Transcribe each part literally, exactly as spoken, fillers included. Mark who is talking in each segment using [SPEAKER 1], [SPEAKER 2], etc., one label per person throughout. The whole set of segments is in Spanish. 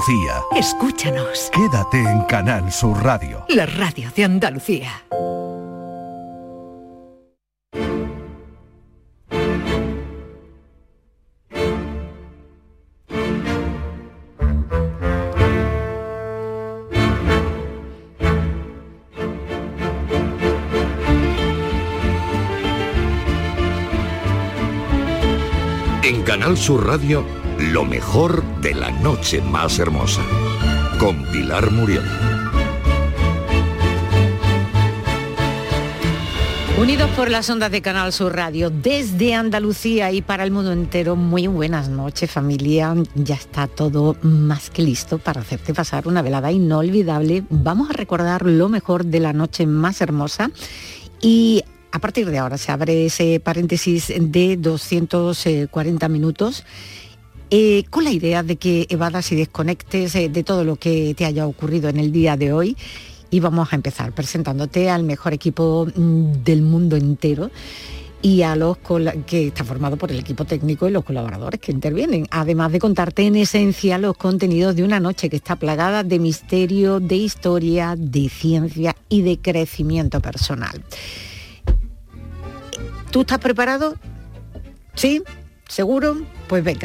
[SPEAKER 1] Andalucía.
[SPEAKER 2] Escúchanos.
[SPEAKER 1] Quédate en Canal Sur Radio.
[SPEAKER 2] La radio de Andalucía.
[SPEAKER 3] En Canal Sur Radio, lo mejor de la noche más hermosa, con Pilar Muriel.
[SPEAKER 4] Unidos por las ondas de Canal Sur Radio, desde Andalucía y para el mundo entero, muy buenas noches, familia. Ya está todo más que listo para hacerte pasar una velada inolvidable. Vamos a recordar lo mejor de la noche más hermosa y a partir de ahora se abre ese paréntesis de doscientos cuarenta minutos eh, con la idea de que evadas y desconectes eh, de todo lo que te haya ocurrido en el día de hoy. Y vamos a empezar presentándote al mejor equipo del mundo entero y a los que está formado por el equipo técnico y los colaboradores que intervienen, además de contarte en esencia los contenidos de una noche que está plagada de misterio, de historia, de ciencia y de crecimiento personal. ¿Tú estás preparado? ¿Sí? ¿Seguro? Pues venga.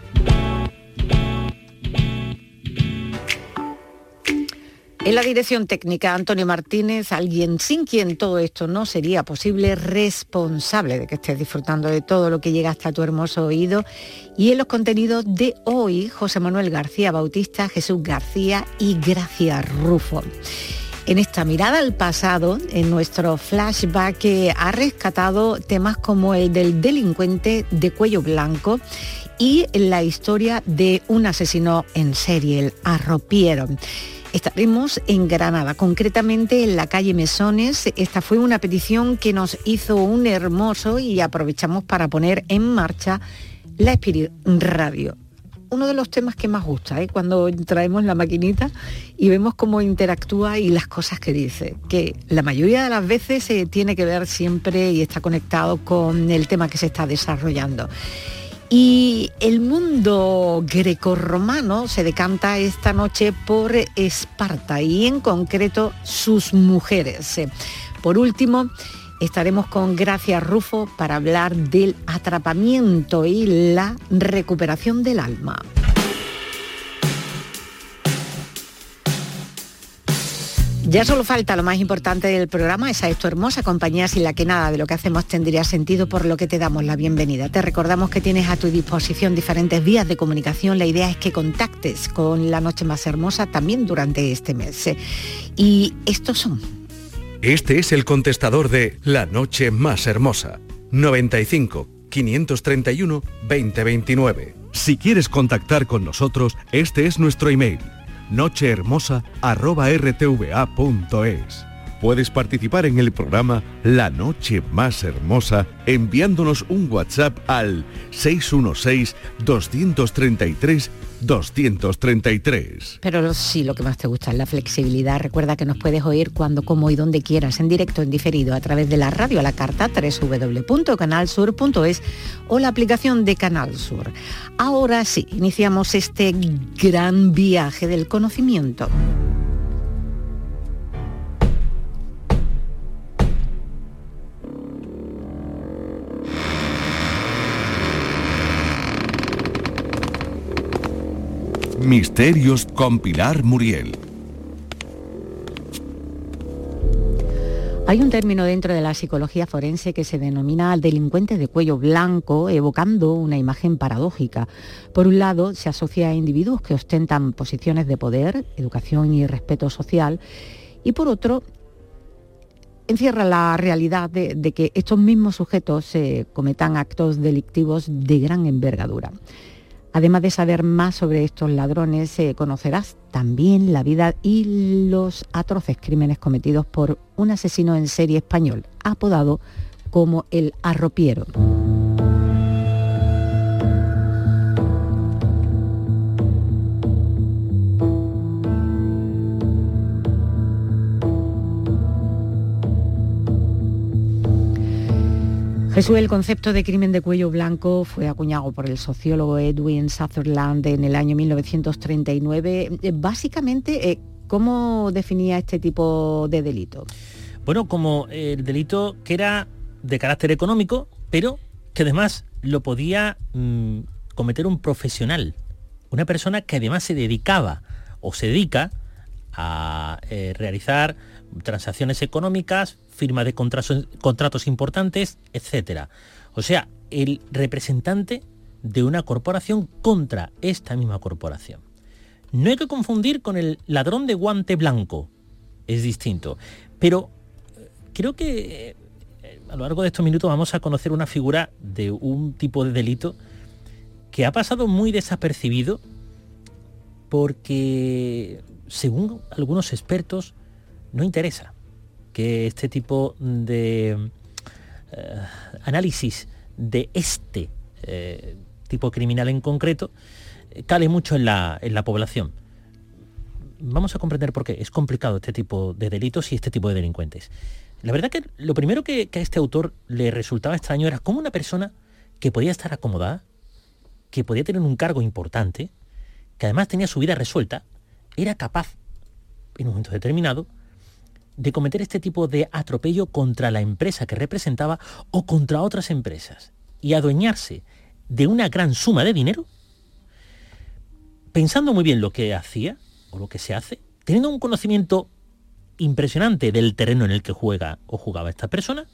[SPEAKER 4] En la dirección técnica, Antonio Martínez, alguien sin quien todo esto no sería posible, responsable de que estés disfrutando de todo lo que llega hasta tu hermoso oído. Y en los contenidos de hoy, José Manuel García Bautista, Jesús García y Gracia Rufo. En esta mirada al pasado, en nuestro flashback, que ha rescatado temas como el del delincuente de cuello blanco y la historia de un asesino en serie, el arropiero. Estaremos en Granada, concretamente en la calle Mesones. Esta fue una petición que nos hizo un hermoso y aprovechamos para poner en marcha la Spirit Radio. Uno de los temas que más gusta, ¿eh? Cuando traemos la maquinita y vemos cómo interactúa y las cosas que dice, que la mayoría de las veces eh, tiene que ver siempre y está conectado con el tema que se está desarrollando. Y el mundo grecorromano se decanta esta noche por Esparta y en concreto sus mujeres. Por último, estaremos con Gracia Rufo para hablar del atrapamiento y la recuperación del alma. Ya solo falta lo más importante del programa, esa es tu hermosa compañía sin la que nada de lo que hacemos tendría sentido, por lo que te damos la bienvenida. Te recordamos que tienes a tu disposición diferentes vías de comunicación. La idea es que contactes con La Noche Más Hermosa también durante este mes. Y estos son...
[SPEAKER 5] Este es el contestador de La Noche Más Hermosa. noventa y cinco, quinientos treinta y uno, veinte veintinueve.
[SPEAKER 1] Si quieres contactar con nosotros, este es nuestro email: nochehermosa arroba r t v a punto es. Puedes participar en el programa La Noche Más Hermosa enviándonos un WhatsApp al seis uno seis, dos tres tres, dos tres tres.
[SPEAKER 4] Pero sí, lo que más te gusta es la flexibilidad. Recuerda que nos puedes oír cuando, como y donde quieras, en directo, en diferido, a través de la radio a la carta, doble u doble u doble u punto canal sur punto es o la aplicación de Canal Sur. Ahora sí, iniciamos este gran viaje del conocimiento.
[SPEAKER 1] Misterios con Pilar Muriel.
[SPEAKER 4] Hay un término dentro de la psicología forense que se denomina delincuente de cuello blanco, evocando una imagen paradójica. Por un lado, se asocia a individuos que ostentan posiciones de poder, educación y respeto social, y por otro, encierra la realidad de, de que estos mismos sujetos eh, cometan actos delictivos de gran envergadura. Además de saber más sobre estos ladrones, eh, conocerás también la vida y los atroces crímenes cometidos por un asesino en serie español, apodado como el arropiero. Jesús, el concepto de crimen de cuello blanco fue acuñado por el sociólogo Edwin Sutherland en el año mil novecientos treinta y nueve. Básicamente, ¿cómo definía este tipo de delito?
[SPEAKER 6] Bueno, como el delito que era de carácter económico, pero que además lo podía mmm, cometer un profesional, una persona que además se dedicaba o se dedica a eh, realizar transacciones económicas, firma de contratos, contratos importantes, etcétera. O sea, el representante de una corporación contra esta misma corporación. No hay que confundir con el ladrón de guante blanco, es distinto. Pero creo que eh, a lo largo de estos minutos vamos a conocer una figura de un tipo de delito que ha pasado muy desapercibido porque, según algunos expertos, no interesa que este tipo de eh, análisis de este eh, tipo criminal en concreto eh, cale mucho en la, en la población. Vamos a comprender por qué es complicado este tipo de delitos y este tipo de delincuentes. La verdad que lo primero que, que a este autor le resultaba extraño era cómo una persona que podía estar acomodada, que podía tener un cargo importante, que además tenía su vida resuelta, era capaz, en un momento determinado, de cometer este tipo de atropello contra la empresa que representaba o contra otras empresas y adueñarse de una gran suma de dinero, pensando muy bien lo que hacía o lo que se hace, teniendo un conocimiento impresionante del terreno en el que juega o jugaba esta persona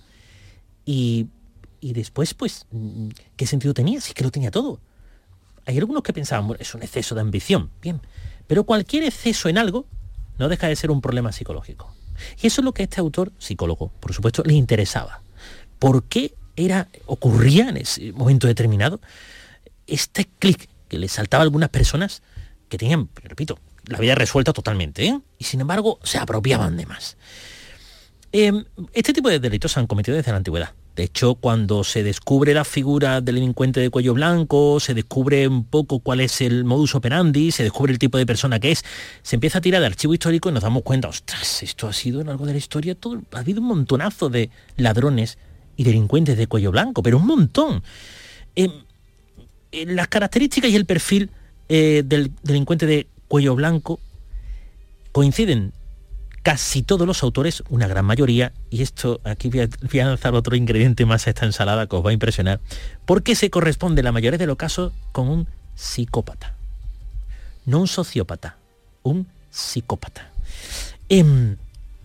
[SPEAKER 6] y, y después, pues, ¿qué sentido tenía? Si es que lo tenía todo. Hay algunos que pensaban, bueno, es un exceso de ambición, bien, pero cualquier exceso en algo no deja de ser un problema psicológico. Y eso es lo que a este autor, psicólogo, por supuesto, le interesaba. ¿Por qué era, ocurría en ese momento determinado este clic que le saltaba a algunas personas que tenían, repito, la vida resuelta totalmente, ¿eh? Y sin embargo se apropiaban de más? Eh, este tipo de delitos se han cometido desde la antigüedad. De hecho, cuando se descubre la figura del delincuente de cuello blanco, se descubre un poco cuál es el modus operandi, se descubre el tipo de persona que es, se empieza a tirar de archivo histórico y nos damos cuenta, ostras, esto ha sido en algo de la historia, todo, ha habido un montonazo de ladrones y delincuentes de cuello blanco, pero un montón. Eh, eh, las características y el perfil eh, del delincuente de cuello blanco coinciden casi todos los autores, una gran mayoría, y esto, aquí voy a, voy a lanzar otro ingrediente más a esta ensalada que os va a impresionar, porque se corresponde en la mayoría de los casos con un psicópata. No un sociópata, un psicópata. Eh,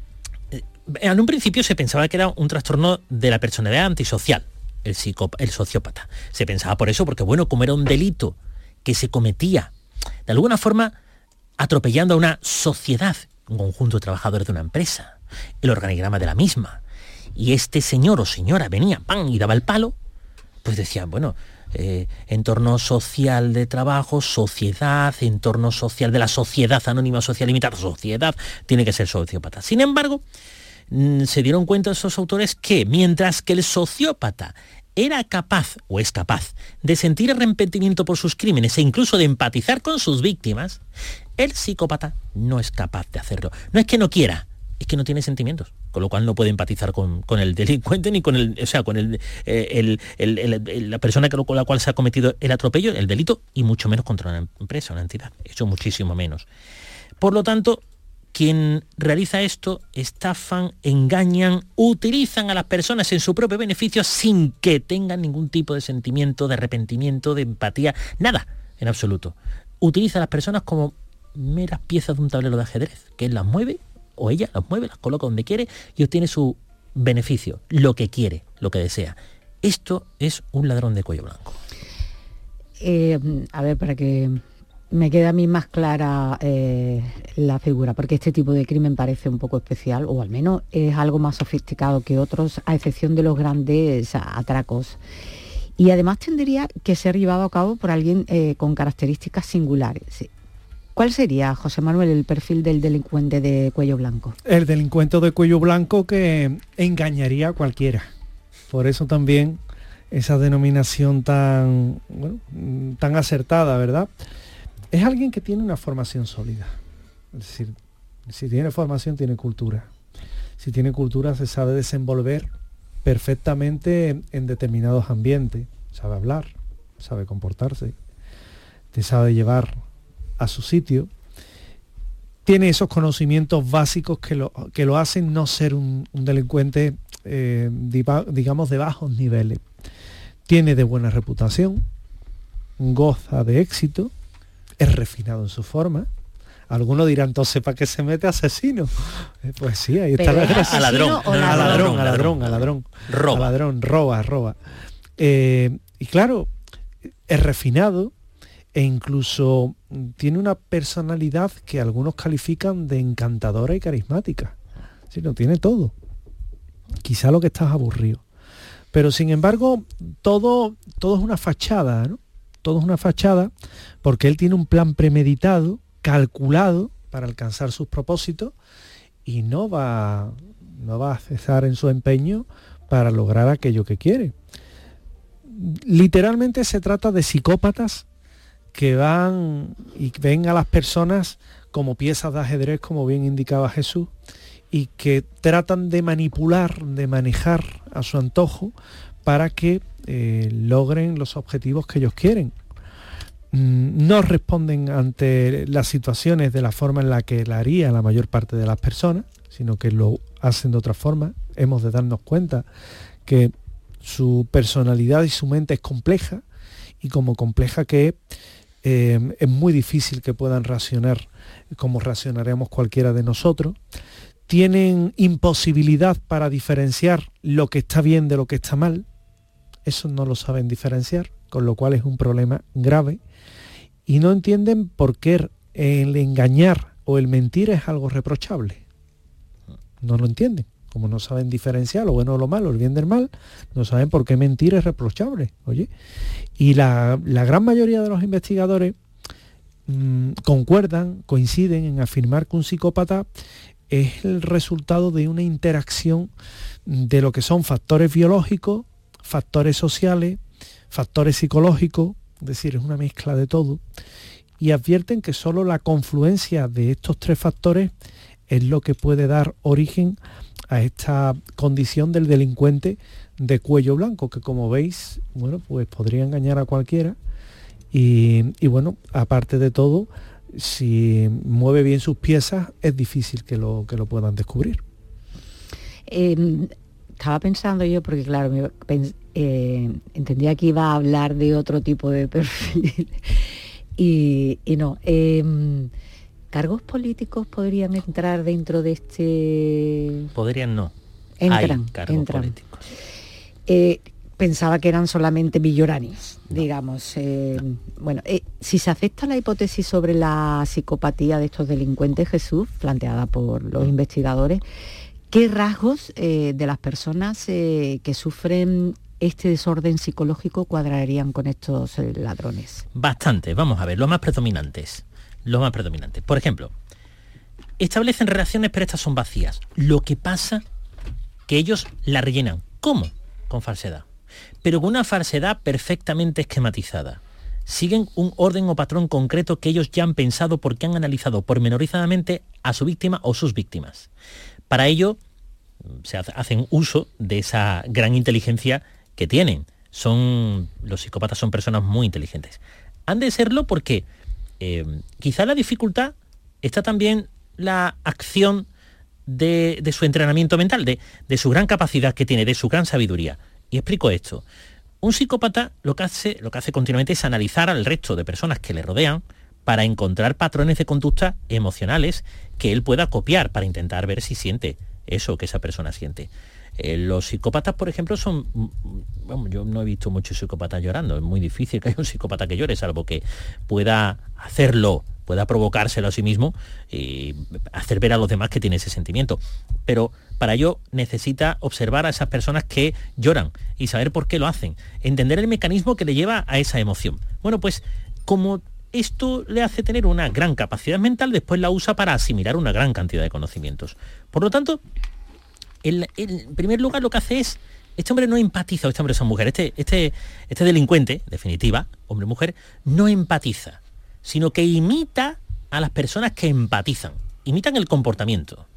[SPEAKER 6] en un principio se pensaba que era un trastorno de la personalidad antisocial, el, psicó, el sociópata. Se pensaba por eso, porque bueno, como era un delito que se cometía, de alguna forma, atropellando a una sociedad, un conjunto de trabajadores de una empresa, el organigrama de la misma, y este señor o señora venía, ¡pam!, y daba el palo, pues decían, bueno, eh, entorno social de trabajo, sociedad, entorno social de la sociedad anónima, social limitada, sociedad, tiene que ser sociópata. Sin embargo, mmm, se dieron cuenta esos autores que, mientras que el sociópata era capaz, o es capaz, de sentir arrepentimiento por sus crímenes e incluso de empatizar con sus víctimas, el psicópata no es capaz de hacerlo. No es que no quiera, es que no tiene sentimientos, con lo cual no puede empatizar con, con el delincuente ni con el, o sea, con el, eh, el, el, el, el, la persona con la cual se ha cometido el atropello, el delito, y mucho menos contra una empresa, una entidad. Eso muchísimo menos. Por lo tanto, quien realiza esto, estafan, engañan, utilizan a las personas en su propio beneficio sin que tengan ningún tipo de sentimiento, de arrepentimiento, de empatía, nada, en absoluto. Utiliza a las personas como meras piezas de un tablero de ajedrez, que él las mueve, o ella las mueve, las coloca donde quiere y obtiene su beneficio, lo que quiere, lo que desea. Esto es un ladrón de cuello blanco.
[SPEAKER 4] Eh, a ver, para que me quede a mí más clara eh, la figura, porque este tipo de crimen parece un poco especial, o al menos es algo más sofisticado que otros, a excepción de los grandes atracos. Y además tendría que ser llevado a cabo por alguien eh, con características singulares. ¿Cuál sería, José Manuel, el perfil del delincuente de cuello blanco? El delincuente de cuello blanco que engañaría a cualquiera. Por eso también esa denominación tan, bueno, tan acertada, ¿verdad? Es alguien que tiene una formación sólida. Es decir, si tiene formación, tiene cultura. Si tiene cultura, se sabe desenvolver
[SPEAKER 7] perfectamente en determinados ambientes, sabe hablar, sabe comportarse, te sabe llevar a su sitio, tiene esos conocimientos básicos que lo, que lo hacen no ser un, un delincuente, eh, digamos, de bajos niveles. Tiene de buena reputación, goza de éxito, es refinado en su forma. Algunos dirán, entonces, ¿para qué se mete asesino? Eh, pues sí, ahí está la gracia.
[SPEAKER 6] A ladrón,
[SPEAKER 7] a ladrón, a ladrón, a ladrón, a ladrón.
[SPEAKER 6] Roba.
[SPEAKER 7] A ladrón, roba, roba. Eh, y claro, es refinado e incluso tiene una personalidad que algunos califican de encantadora y carismática. Sí, lo tiene todo. Quizá lo que estás aburrido. Pero sin embargo, todo, todo es una fachada, ¿no? Todo es una fachada porque él tiene un plan premeditado, calculado para alcanzar sus propósitos y no va, no va a cesar en su empeño para lograr aquello que quiere. Literalmente se trata de psicópatas que van y ven a las personas como piezas de ajedrez, como bien indicaba Jesús, y que tratan de manipular, de manejar a su antojo para que eh, logren los objetivos que ellos quieren. No responden ante las situaciones de la forma en la que la haría la mayor parte de las personas, sino que lo hacen de otra forma. Hemos de darnos cuenta que su personalidad y su mente es compleja, y como compleja que es, eh, es muy difícil que puedan reaccionar como reaccionaremos cualquiera de nosotros. Tienen imposibilidad para diferenciar lo que está bien de lo que está mal. Eso no lo saben diferenciar, con lo cual es un problema grave. Y no entienden por qué el engañar o el mentir es algo reprochable. No lo entienden. Como no saben diferenciar lo bueno o lo malo, el bien del mal, no saben por qué mentir es reprochable. Oye, y la, la gran mayoría de los investigadores mmm, concuerdan, coinciden en afirmar que un psicópata es el resultado de una interacción de lo que son factores biológicos, factores sociales, factores psicológicos, es decir, es una mezcla de todo, y advierten que solo la confluencia de estos tres factores es lo que puede dar origen a esta condición del delincuente de cuello blanco, que como veis, bueno, pues podría engañar a cualquiera, y, y bueno, aparte de todo, si mueve bien sus piezas, es difícil que lo, que lo puedan descubrir.
[SPEAKER 4] Eh, estaba pensando yo, porque claro, me, pens, eh, entendía que iba a hablar de otro tipo de perfil, y, y no. Eh, ¿Cargos políticos podrían entrar dentro de este...?
[SPEAKER 6] Podrían no.
[SPEAKER 4] Entran,
[SPEAKER 6] Hay cargos
[SPEAKER 4] entran.
[SPEAKER 6] políticos.
[SPEAKER 4] Eh, pensaba que eran solamente millonários, no. digamos. Eh, bueno, eh, si se acepta la hipótesis sobre la psicopatía de estos delincuentes, Jesús, planteada por los no. investigadores, ¿qué rasgos eh, de las personas eh, que sufren este desorden psicológico cuadrarían con estos eh, ladrones?
[SPEAKER 6] Bastante, vamos a ver, los más predominantes. Los más predominantes. Por ejemplo, establecen relaciones, pero estas son vacías. Lo que pasa que ellos la rellenan. ¿Cómo? Con falsedad. Pero con una falsedad perfectamente esquematizada. Siguen un orden o patrón concreto que ellos ya han pensado porque han analizado pormenorizadamente a su víctima o sus víctimas. Para ello, se hacen uso de esa gran inteligencia que tienen. Son, los psicópatas son personas muy inteligentes. Han de serlo porque eh, quizá la dificultad está también la acción de, de su entrenamiento mental, de, de su gran capacidad que tiene, de su gran sabiduría. Y explico esto. Un psicópata lo que hace, lo que hace continuamente es analizar al resto de personas que le rodean para encontrar patrones de conducta emocionales que él pueda copiar para intentar ver si siente eso que esa persona siente. Eh, los psicópatas, por ejemplo, son... Bueno, yo no he visto muchos psicópatas llorando. Es muy difícil que haya un psicópata que llore, salvo que pueda hacerlo, pueda provocárselo a sí mismo y hacer ver a los demás que tiene ese sentimiento. Pero para ello necesita observar a esas personas que lloran y saber por qué lo hacen. Entender el mecanismo que le lleva a esa emoción. Bueno, pues como esto le hace tener una gran capacidad mental, después la usa para asimilar una gran cantidad de conocimientos. Por lo tanto, el, el, en primer lugar lo que hace es, este hombre no empatiza, este hombre es una mujer, este, este, este delincuente, definitiva, hombre-mujer, no empatiza, sino que imita a las personas que empatizan, imitan el comportamiento.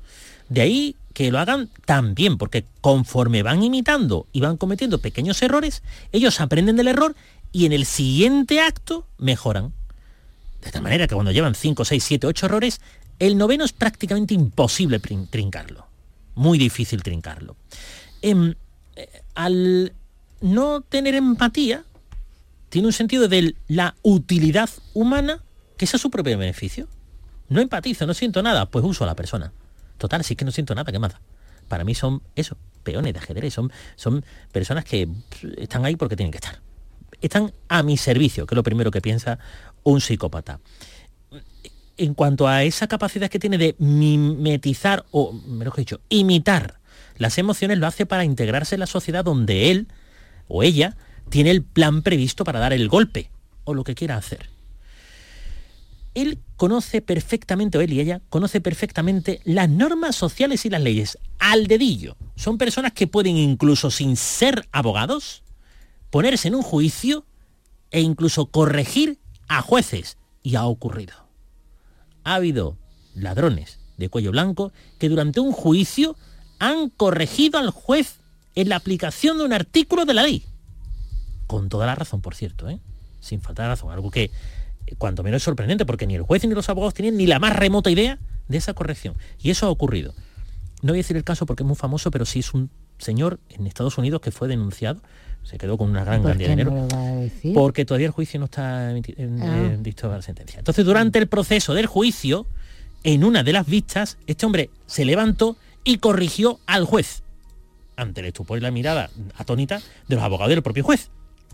[SPEAKER 6] De ahí que lo hagan tan bien, porque conforme van imitando y van cometiendo pequeños errores, ellos aprenden del error y en el siguiente acto mejoran. De tal manera que cuando llevan cinco, seis, siete, ocho errores, el noveno es prácticamente imposible trincarlo. Muy difícil trincarlo. Eh, al no tener empatía, tiene un sentido de la utilidad humana que es a su propio beneficio. No empatizo, no siento nada, pues uso a la persona. Total, si es que no siento nada, ¿qué más da? Para mí son eso, peones de ajedrez, son, son personas que están ahí porque tienen que estar. Están a mi servicio, que es lo primero que piensa un psicópata. En cuanto a esa capacidad que tiene de mimetizar, o mejor dicho, imitar las emociones, lo hace para integrarse en la sociedad donde él o ella tiene el plan previsto para dar el golpe, o lo que quiera hacer. Él conoce perfectamente, o él y ella, conoce perfectamente las normas sociales y las leyes, al dedillo. Son personas que pueden, incluso sin ser abogados, ponerse en un juicio e incluso corregir a jueces. Y ha ocurrido. Ha habido ladrones de cuello blanco que durante un juicio han corregido al juez en la aplicación de un artículo de la ley. Con toda la razón, por cierto, ¿eh? Sin faltar razón. Algo que, cuanto menos es sorprendente, porque ni el juez ni los abogados tienen ni la más remota idea de esa corrección. Y eso ha ocurrido. No voy a decir el caso porque es muy famoso, pero sí es un señor en Estados Unidos que fue denunciado, se quedó con una gran cantidad de dinero,
[SPEAKER 4] no lo va a decir?
[SPEAKER 6] Porque todavía el juicio no está emiti- en,
[SPEAKER 4] Ah.
[SPEAKER 6] eh, dictada la sentencia. Entonces, durante el proceso del juicio, en una de las vistas, este hombre se levantó y corrigió al juez, ante el estupor y la mirada atónita de los abogados del propio juez.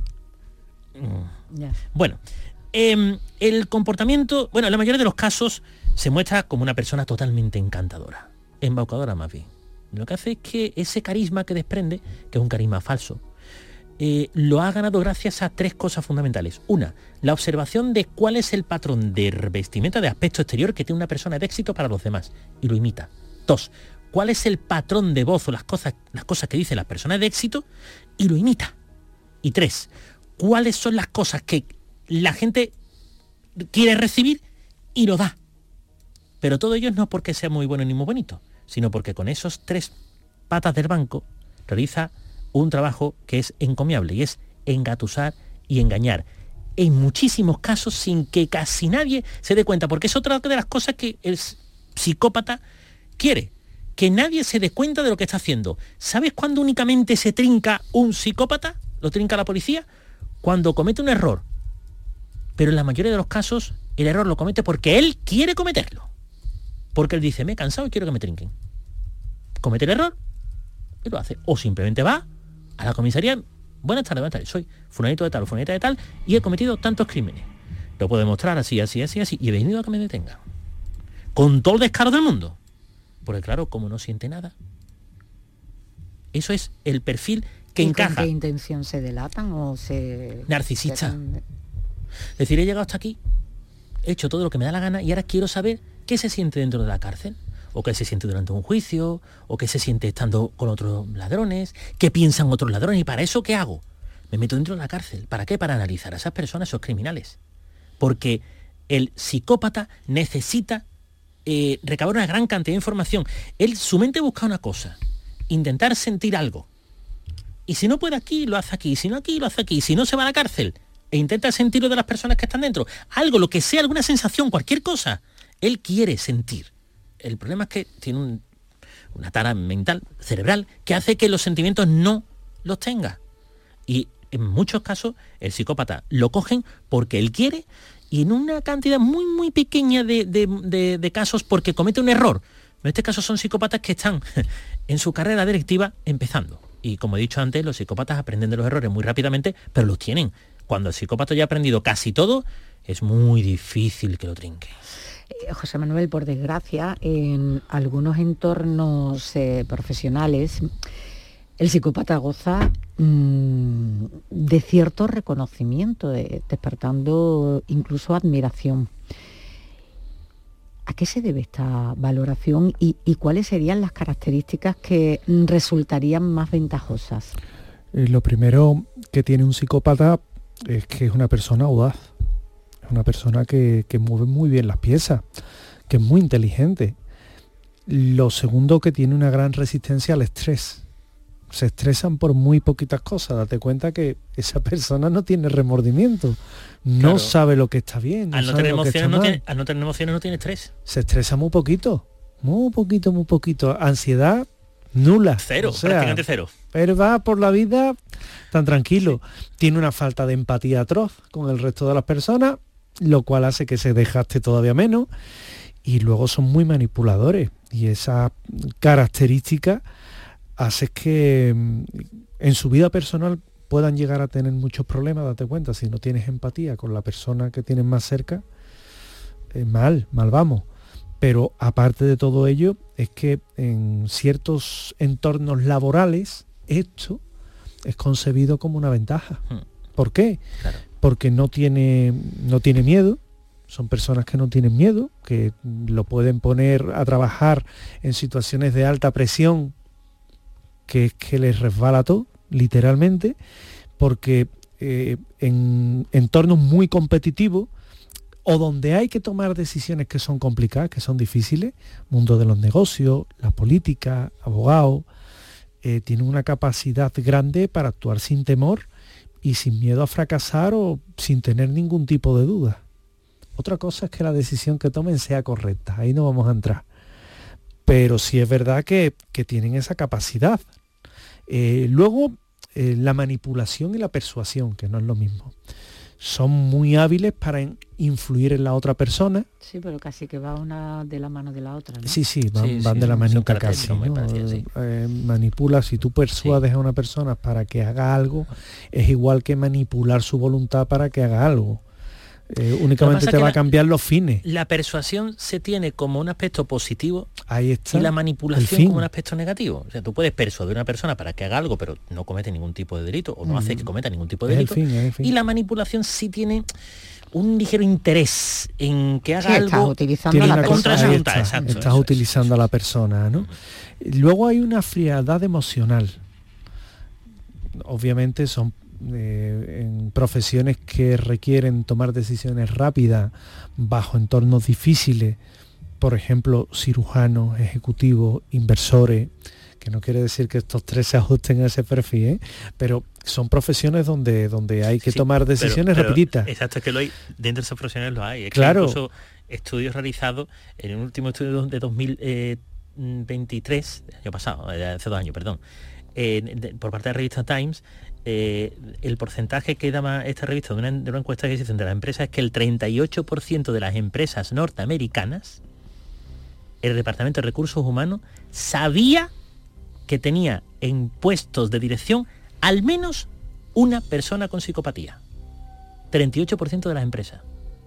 [SPEAKER 4] Ya.
[SPEAKER 6] Bueno, eh, el comportamiento, bueno, en la mayoría de los casos se muestra como una persona totalmente encantadora, embaucadora más bien. Lo que hace es que ese carisma que desprende, que es un carisma falso, eh, lo ha ganado gracias a tres cosas fundamentales. Una, la observación de cuál es el patrón de vestimenta, de aspecto exterior que tiene una persona de éxito para los demás, y lo imita. Dos, cuál es el patrón de voz o las cosas, las cosas que dicen las personas de éxito, y lo imita. Y tres, cuáles son las cosas que la gente quiere recibir y lo da. Pero todo ello no porque sea muy bueno ni muy bonito, sino porque con esos tres patas del banco realiza un trabajo que es encomiable, y es engatusar y engañar. En muchísimos casos sin que casi nadie se dé cuenta, porque es otra de las cosas que el psicópata quiere, que nadie se dé cuenta de lo que está haciendo. ¿Sabes cuándo únicamente se trinca un psicópata? ¿Lo trinca la policía? Cuando comete un error. Pero en la mayoría de los casos el error lo comete porque él quiere cometerlo. Porque él dice, me he cansado y quiero que me trinquen. Comete el error y lo hace. O simplemente va a la comisaría, buenas tardes, buenas tardes, soy fulanito de tal o fulanita de tal y he cometido tantos crímenes. Lo puedo demostrar así, así, así, así, y he venido a que me detengan. Con todo el descaro del mundo. Porque claro, como no siente nada. Eso es el perfil que
[SPEAKER 4] ¿Y
[SPEAKER 6] encaja.
[SPEAKER 4] con qué intención se delatan o se...
[SPEAKER 6] Narcisista.
[SPEAKER 4] se-
[SPEAKER 6] Es decir, he llegado hasta aquí, he hecho todo lo que me da la gana y ahora quiero saber qué se siente dentro de la cárcel, o qué se siente durante un juicio, o qué se siente estando con otros ladrones, qué piensan otros ladrones, y para eso, ¿qué hago? Me meto dentro de la cárcel. ¿Para qué? Para analizar a esas personas, esos criminales. Porque el psicópata necesita eh, recabar una gran cantidad de información. Él, su mente busca una cosa, intentar sentir algo. Y si no puede aquí, lo hace aquí. Y si no aquí, lo hace aquí. Y si no, se va a la cárcel e intenta sentirlo de las personas que están dentro. Algo, lo que sea, alguna sensación, cualquier cosa. Él quiere sentir. El problema es que tiene un, una tara mental, cerebral, que hace que los sentimientos no los tenga. Y en muchos casos el psicópata lo cogen porque él quiere, y en una cantidad muy, muy pequeña de, de, de, de casos porque comete un error. En este caso son psicópatas que están en su carrera delictiva empezando. Y como he dicho antes, los psicópatas aprenden de los errores muy rápidamente, pero los tienen. Cuando el psicópata ya ha aprendido casi todo, es muy difícil que lo trinque.
[SPEAKER 4] Eh, José Manuel, por desgracia, en algunos entornos eh, profesionales, el psicópata goza mmm, de cierto reconocimiento, de, despertando incluso admiración. ¿A qué se debe esta valoración y, y cuáles serían las características que mm, resultarían más ventajosas?
[SPEAKER 7] Eh, lo primero que tiene un psicópata es que es una persona audaz, es una persona que, que mueve muy bien las piezas, que es muy inteligente. Lo segundo, que tiene una gran resistencia al estrés. Se estresan por muy poquitas cosas. Date cuenta que esa persona no tiene remordimiento, no
[SPEAKER 6] Claro.
[SPEAKER 7] sabe lo que está bien, no
[SPEAKER 6] Al no,
[SPEAKER 7] sabe
[SPEAKER 6] tener
[SPEAKER 7] lo que está
[SPEAKER 6] emociones, no
[SPEAKER 7] mal.
[SPEAKER 6] tiene, al no tener emociones no tiene estrés.
[SPEAKER 7] Se estresa muy poquito, muy poquito, muy poquito. Ansiedad nula.
[SPEAKER 6] Cero,
[SPEAKER 7] O sea,
[SPEAKER 6] prácticamente cero.
[SPEAKER 7] pero va por la vida tan tranquilo. Tiene una falta de empatía atroz con el resto de las personas, lo cual hace que se desgaste todavía menos. Y luego son muy manipuladores. Y esa característica hace que mm, en su vida personal puedan llegar a tener muchos problemas. Date cuenta, si no tienes empatía con la persona que tienes más cerca, eh, mal, mal vamos. Pero aparte de todo ello, es que en ciertos entornos laborales esto es concebido como una ventaja.
[SPEAKER 6] Hmm.
[SPEAKER 7] ¿Por qué?
[SPEAKER 6] Claro.
[SPEAKER 7] Porque no tiene, no tiene miedo, son personas que no tienen miedo, que lo pueden poner a trabajar en situaciones de alta presión, que es que les resbala todo, literalmente, porque eh, en entornos muy competitivos, o donde hay que tomar decisiones que son complicadas, que son difíciles, mundo de los negocios, la política, abogados, eh, tienen una capacidad grande para actuar sin temor y sin miedo a fracasar o sin tener ningún tipo de duda. Otra cosa es que la decisión que tomen sea correcta, ahí no vamos a entrar. Pero sí es verdad que, que tienen esa capacidad. Eh, luego, eh, la manipulación y la persuasión, que no es lo mismo. Son muy hábiles para in- influir en la otra persona.
[SPEAKER 4] Sí, pero casi que va una de la mano de la otra, ¿no?
[SPEAKER 7] Sí, sí, van,
[SPEAKER 6] Sí,
[SPEAKER 7] van
[SPEAKER 6] sí,
[SPEAKER 7] de la
[SPEAKER 6] son
[SPEAKER 7] manita casi,
[SPEAKER 6] características muy
[SPEAKER 7] ¿no?
[SPEAKER 6] parecidas, sí.
[SPEAKER 7] Eh, manipula, si tú persuades a una persona para que haga algo, es igual que manipular su voluntad para que haga algo. Eh, únicamente
[SPEAKER 6] pasa
[SPEAKER 7] te
[SPEAKER 6] que
[SPEAKER 7] va a
[SPEAKER 6] la-
[SPEAKER 7] cambiar los fines.
[SPEAKER 6] La persuasión se tiene como un aspecto positivo
[SPEAKER 7] Ahí está.
[SPEAKER 6] y la
[SPEAKER 7] el
[SPEAKER 6] manipulación
[SPEAKER 7] fin.
[SPEAKER 6] como un aspecto negativo. O sea, tú puedes persuadir a una persona para que haga algo, pero no comete ningún tipo de delito o no hace que cometa ningún tipo de
[SPEAKER 7] Es el
[SPEAKER 6] delito.
[SPEAKER 7] fin, es el fin.
[SPEAKER 6] Y la manipulación sí tiene un ligero interés en que haga
[SPEAKER 4] Sí, estás
[SPEAKER 6] algo.
[SPEAKER 4] utilizando
[SPEAKER 7] Tiene
[SPEAKER 4] la
[SPEAKER 7] una
[SPEAKER 6] contra
[SPEAKER 7] cosa,
[SPEAKER 6] esa
[SPEAKER 7] ahí
[SPEAKER 6] voluntad,
[SPEAKER 7] está,
[SPEAKER 6] exacto,
[SPEAKER 7] estás
[SPEAKER 6] eso es.
[SPEAKER 7] utilizando a la persona, ¿no? Luego hay una frialdad emocional. Obviamente son eh, en profesiones que requieren tomar decisiones rápidas bajo entornos difíciles, por ejemplo, cirujanos, ejecutivos, inversores, que no quiere decir que estos tres se ajusten a ese perfil, ¿eh? Pero son profesiones donde, donde hay que
[SPEAKER 6] Sí,
[SPEAKER 7] tomar
[SPEAKER 6] pero-
[SPEAKER 7] decisiones
[SPEAKER 6] pero
[SPEAKER 7] rapiditas.
[SPEAKER 6] Exacto, es que lo hay, dentro de esas profesiones lo hay. Es que
[SPEAKER 7] Claro.
[SPEAKER 6] incluso estudios realizados en el último estudio de dos mil veintitrés, el año pasado, eh, hace dos años, perdón, eh, de- por parte de la revista Times, eh, el porcentaje que daba esta revista de una, de una encuesta que se hizo entre las empresas es que el treinta y ocho por ciento de las empresas norteamericanas, el Departamento de Recursos Humanos, sabía que tenía en puestos de dirección al menos una persona con psicopatía. treinta y ocho por ciento de las empresas.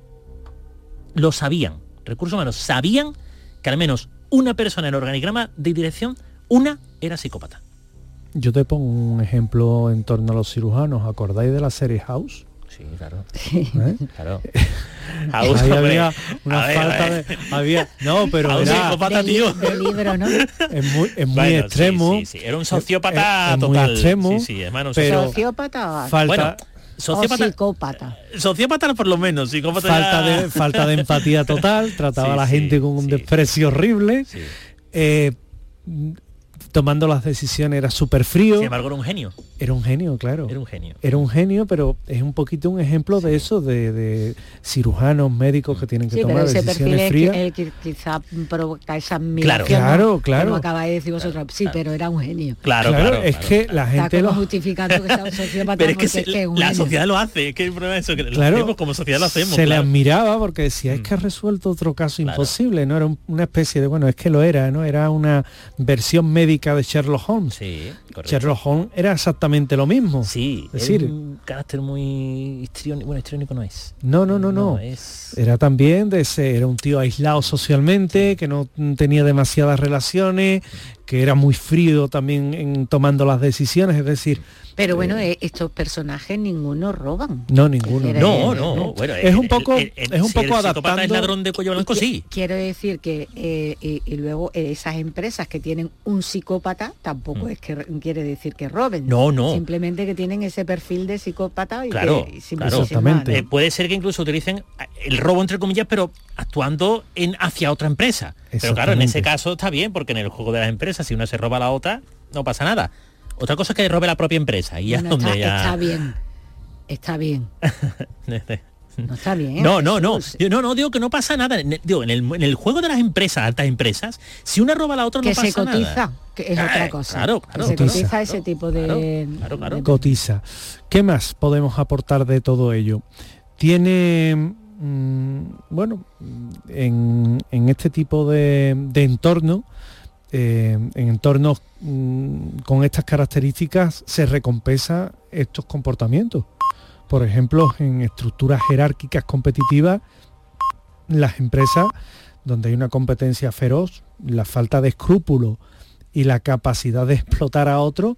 [SPEAKER 6] Lo sabían. Recursos Humanos sabían que al menos una persona en el organigrama de dirección, una era psicópata.
[SPEAKER 7] Yo te pongo un ejemplo en torno a los cirujanos. ¿Acordáis de la serie House?
[SPEAKER 6] Sí, claro.
[SPEAKER 7] ¿Eh?
[SPEAKER 6] Claro.
[SPEAKER 7] Ahí había una
[SPEAKER 6] A ver,
[SPEAKER 7] falta
[SPEAKER 6] a ver.
[SPEAKER 7] de... Había, no, pero
[SPEAKER 6] House
[SPEAKER 7] era,
[SPEAKER 6] psicópata,
[SPEAKER 4] de,
[SPEAKER 6] tío.
[SPEAKER 4] de libro, ¿no?
[SPEAKER 7] es muy, es muy
[SPEAKER 6] Bueno,
[SPEAKER 7] extremo.
[SPEAKER 6] Sí, sí, sí. Era un sociópata
[SPEAKER 7] Es- es muy
[SPEAKER 6] total.
[SPEAKER 7] extremo,
[SPEAKER 6] sí, sí, hermano, un
[SPEAKER 7] pero-
[SPEAKER 4] Sociópata
[SPEAKER 7] Falta,
[SPEAKER 6] Bueno,
[SPEAKER 4] o
[SPEAKER 6] sociópata,
[SPEAKER 4] psicópata.
[SPEAKER 6] sociópata por lo menos, psicópata
[SPEAKER 7] falta,
[SPEAKER 6] ya-
[SPEAKER 7] de, falta de empatía total. Trataba
[SPEAKER 6] Sí,
[SPEAKER 7] a la
[SPEAKER 6] sí,
[SPEAKER 7] gente con un
[SPEAKER 6] sí.
[SPEAKER 7] desprecio horrible.
[SPEAKER 6] Sí.
[SPEAKER 7] Eh, tomando las decisiones era súper frío.
[SPEAKER 6] Sin embargo, era un genio.
[SPEAKER 7] Era un genio, claro.
[SPEAKER 6] Era un genio.
[SPEAKER 7] Era un genio, pero es un poquito un ejemplo de eso, de, de cirujanos, médicos que tienen que
[SPEAKER 4] Sí, pero
[SPEAKER 7] tomar
[SPEAKER 4] ese perfil
[SPEAKER 7] decisiones
[SPEAKER 4] es
[SPEAKER 7] frías.
[SPEAKER 4] que, el que quizá provoca esa admiración.
[SPEAKER 7] Claro,
[SPEAKER 4] ¿no?
[SPEAKER 7] claro.
[SPEAKER 4] Como acaba de decir vosotros. Sí, pero era un genio.
[SPEAKER 6] Claro,
[SPEAKER 7] Claro,
[SPEAKER 6] claro.
[SPEAKER 7] es
[SPEAKER 6] claro,
[SPEAKER 7] que
[SPEAKER 6] claro.
[SPEAKER 7] la
[SPEAKER 4] Está
[SPEAKER 7] gente
[SPEAKER 4] como
[SPEAKER 7] lo...
[SPEAKER 4] justificando que sea un sociópata
[SPEAKER 6] Pero es que,
[SPEAKER 4] porque
[SPEAKER 6] se-
[SPEAKER 4] es que es un
[SPEAKER 6] la
[SPEAKER 4] genio.
[SPEAKER 6] sociedad lo hace, es que el problema es eso, que
[SPEAKER 7] Claro,
[SPEAKER 6] lo hacemos, como sociedad lo hacemos.
[SPEAKER 7] se le
[SPEAKER 6] claro.
[SPEAKER 7] admiraba porque decía, es
[SPEAKER 6] Mm.
[SPEAKER 7] que ha resuelto otro caso
[SPEAKER 6] Claro.
[SPEAKER 7] imposible, no era un- una especie de, bueno, es que lo era, ¿no? Era una versión médica de Sherlock Holmes.
[SPEAKER 6] Sí, correcto.
[SPEAKER 7] Sherlock Holmes era exactamente lo mismo.
[SPEAKER 6] Sí,
[SPEAKER 7] Es
[SPEAKER 6] es
[SPEAKER 7] decir,
[SPEAKER 6] un carácter muy histriónico. Bueno, histriónico no es.
[SPEAKER 7] no, no, no, no.
[SPEAKER 6] es...
[SPEAKER 7] Era también de ese, era un tío aislado socialmente, que no mm, tenía demasiadas relaciones, que era muy frío también en tomando las decisiones, es decir,
[SPEAKER 4] Pero bueno, eh, estos personajes ninguno roban.
[SPEAKER 7] no ninguno.
[SPEAKER 4] Era-
[SPEAKER 6] No,
[SPEAKER 4] Eh,
[SPEAKER 6] no,
[SPEAKER 4] no.
[SPEAKER 6] bueno.
[SPEAKER 7] Es un
[SPEAKER 6] el-
[SPEAKER 7] poco-
[SPEAKER 6] el- el-
[SPEAKER 7] es un
[SPEAKER 6] si
[SPEAKER 7] poco
[SPEAKER 6] el psicópata
[SPEAKER 7] adaptando-
[SPEAKER 6] es ladrón de cuello blanco,
[SPEAKER 4] Y que-
[SPEAKER 6] sí.
[SPEAKER 4] Quiero decir que, eh, y, y luego eh, esas empresas que tienen un psicópata tampoco mm. es que quiere decir que roben.
[SPEAKER 6] No, no.
[SPEAKER 4] Simplemente que tienen ese perfil de psicópata y
[SPEAKER 6] claro,
[SPEAKER 4] que
[SPEAKER 6] claro.
[SPEAKER 7] Exactamente.
[SPEAKER 6] Eh, puede ser que incluso utilicen el robo entre comillas, pero actuando en hacia otra empresa. Pero claro, en ese caso está bien, porque en el juego de las empresas, si una se roba a la otra, no pasa nada. Otra cosa es que robe la propia empresa. Y
[SPEAKER 4] bueno,
[SPEAKER 6] es donde
[SPEAKER 4] está,
[SPEAKER 6] ya...
[SPEAKER 4] está bien. Está bien. No está bien.
[SPEAKER 6] No, no, no. Yo, no, no, digo que no pasa nada. Digo, en el, en el juego de las empresas, altas empresas, si una roba a la otra
[SPEAKER 4] que
[SPEAKER 6] no pasa
[SPEAKER 4] se cotiza,
[SPEAKER 6] nada.
[SPEAKER 4] Que es otra cosa.
[SPEAKER 6] Claro, claro.
[SPEAKER 4] Que se
[SPEAKER 7] cotiza,
[SPEAKER 4] cotiza ese tipo de...
[SPEAKER 6] Claro, claro, claro.
[SPEAKER 4] de...
[SPEAKER 7] Cotiza. ¿Qué más podemos aportar de todo ello? Tiene, mmm, bueno, en, en este tipo de, de entorno, eh, en entornos mmm, con estas características, se recompensa estos comportamientos. Por ejemplo, en estructuras jerárquicas competitivas, las empresas donde hay una competencia feroz, la falta de escrúpulos y la capacidad de explotar a otro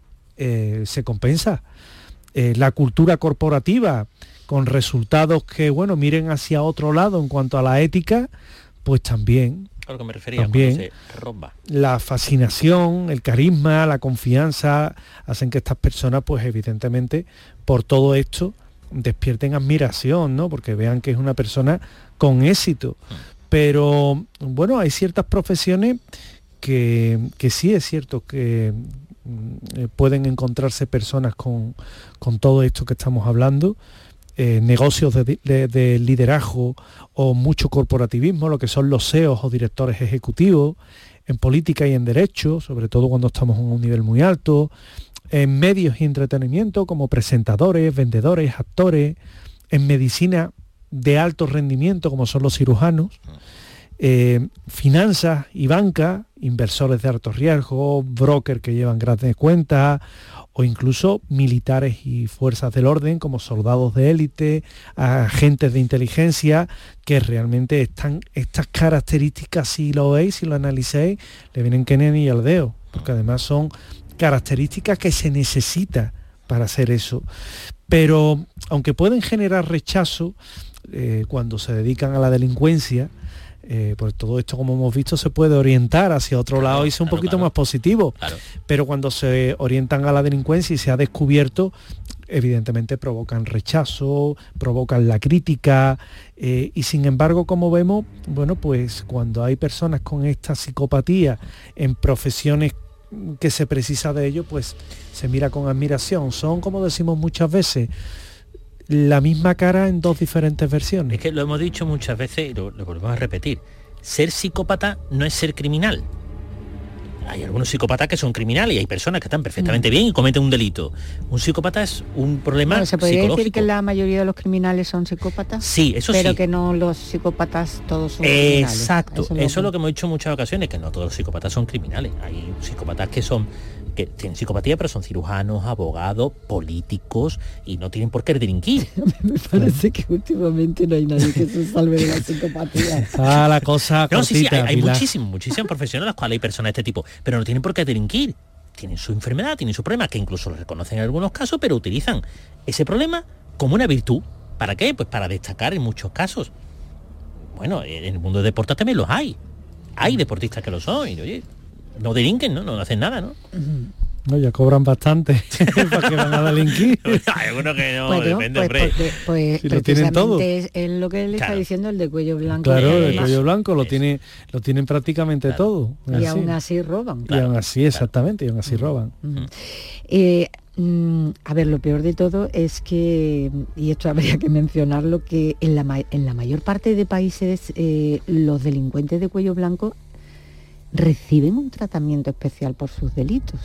[SPEAKER 7] eh, se compensa. Eh, la cultura corporativa, con resultados que, bueno, miren hacia otro lado en cuanto a la ética, pues también.
[SPEAKER 6] A lo que me refería,
[SPEAKER 7] también
[SPEAKER 6] cuando se roba.
[SPEAKER 7] La fascinación, el carisma, la confianza, hacen que estas personas, pues evidentemente, por todo esto, despierten admiración, ¿no? Porque vean que es una persona con éxito. Pero, bueno, hay ciertas profesiones que, que sí es cierto que eh, pueden encontrarse personas con, con todo esto que estamos hablando, eh, negocios de, de, de liderazgo o mucho corporativismo, lo que son los C E Os o directores ejecutivos, en política y en derecho, sobre todo cuando estamos en un nivel muy alto, en medios y entretenimiento como presentadores, vendedores, actores, en medicina de alto rendimiento como son los cirujanos, eh, finanzas y banca, inversores de alto riesgo, brokers que llevan grandes cuentas, o incluso militares y fuerzas del orden como soldados de élite, agentes de inteligencia, que realmente están, estas características, si lo veis, si lo analicéis, le vienen que ni al dedo, porque además son características que se necesita para hacer eso. Pero aunque pueden generar rechazo eh, cuando se dedican a la delincuencia, eh, pues todo esto, como hemos visto, se puede orientar hacia otro claro, lado y ser un claro, poquito claro. más positivo. Claro. Pero cuando se orientan a la delincuencia y se ha descubierto, evidentemente provocan rechazo, provocan la crítica, eh, y sin embargo, como vemos, bueno, pues cuando hay personas con esta psicopatía en profesiones que se precisa de ello, pues se mira con admiración. Son, como decimos muchas veces, la misma cara en dos diferentes versiones.
[SPEAKER 6] Es que lo hemos dicho muchas veces y lo, lo volvemos a repetir. Ser psicópata no es ser criminal. Hay algunos psicópatas que son criminales y hay personas que están perfectamente mm. bien y cometen un delito. Un psicópata es un problema bueno,
[SPEAKER 4] ¿se podría
[SPEAKER 6] psicológico.
[SPEAKER 4] decir que la mayoría de los criminales son psicópatas?
[SPEAKER 6] Sí, eso
[SPEAKER 4] pero sí.
[SPEAKER 6] Pero
[SPEAKER 4] que no los psicópatas todos son
[SPEAKER 6] Exacto.
[SPEAKER 4] criminales.
[SPEAKER 6] Exacto. Eso,
[SPEAKER 4] es
[SPEAKER 6] es lo que hemos dicho en muchas ocasiones, que no todos los psicópatas son criminales. Hay psicópatas que son que tienen psicopatía, pero son cirujanos, abogados, políticos y no tienen por qué delinquir.
[SPEAKER 4] Me parece que últimamente no hay nadie que se salve de la psicopatía.
[SPEAKER 7] Ah, la cosa
[SPEAKER 6] no, cortita, sí, sí, hay, hay
[SPEAKER 7] Pilar.
[SPEAKER 6] muchísimas, muchísimas profesiones en las cuales hay personas de este tipo, pero no tienen por qué delinquir. Tienen su enfermedad, tienen su problema, que incluso lo reconocen en algunos casos, pero utilizan ese problema como una virtud. ¿Para qué? Pues para destacar en muchos casos. Bueno, en el mundo de deportes también los hay. Hay deportistas que lo son y, oye, no delinquen, ¿no? No hacen nada, ¿no?
[SPEAKER 7] No, ya cobran bastante para que van a delinquir.
[SPEAKER 6] Hay algunos que no,
[SPEAKER 4] bueno,
[SPEAKER 6] depende,
[SPEAKER 4] pues,
[SPEAKER 6] hombre.
[SPEAKER 4] Porque, pues
[SPEAKER 7] si lo tienen todo.
[SPEAKER 4] Es, es lo que le claro. está diciendo el de cuello blanco.
[SPEAKER 7] Claro, el
[SPEAKER 6] es,
[SPEAKER 7] cuello blanco lo
[SPEAKER 6] es.
[SPEAKER 7] tiene, lo tienen prácticamente claro. todo.
[SPEAKER 4] Y
[SPEAKER 7] así.
[SPEAKER 4] aún así roban.
[SPEAKER 7] Claro, y aún así, exactamente, claro. y aún así roban.
[SPEAKER 4] Uh-huh. eh, mm, a ver, lo peor de todo es que, y esto habría que mencionarlo, que en la, en la mayor parte de países eh, los delincuentes de cuello blanco reciben un tratamiento especial por sus delitos.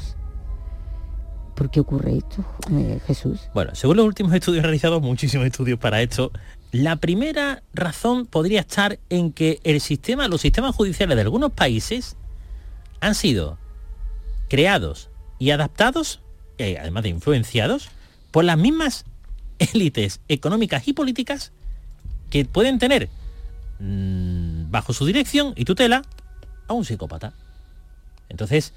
[SPEAKER 4] ¿Por qué ocurre esto, eh, Jesús?
[SPEAKER 6] Bueno, según los últimos estudios realizados, muchísimos estudios para esto, la primera razón podría estar en que el sistema, los sistemas judiciales de algunos países han sido creados y adaptados, eh, además de influenciados, por las mismas élites económicas y políticas que pueden tener mmm, bajo su dirección y tutela a un psicópata. Entonces,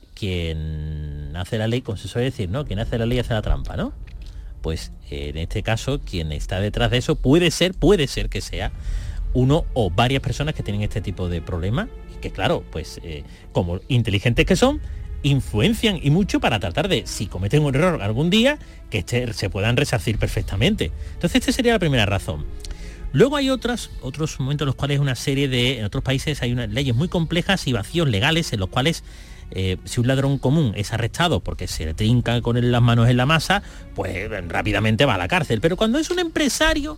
[SPEAKER 6] quien hace la ley, como se suele decir, ¿no? Quien hace la ley hace la trampa, ¿no? Pues en este caso, quien está detrás de eso puede ser, puede ser que sea uno o varias personas que tienen este tipo de problemas, y que claro, pues eh, como inteligentes que son, influencian y mucho para tratar de, si cometen un error algún día, que este, se puedan resarcir perfectamente. Entonces esta sería la primera razón. Luego hay otras, otros momentos en los cuales una serie de, en otros países hay unas leyes muy complejas y vacíos legales en los cuales eh, si un ladrón común es arrestado porque se le trinca con él las manos en la masa, pues rápidamente va a la cárcel. Pero cuando es un empresario,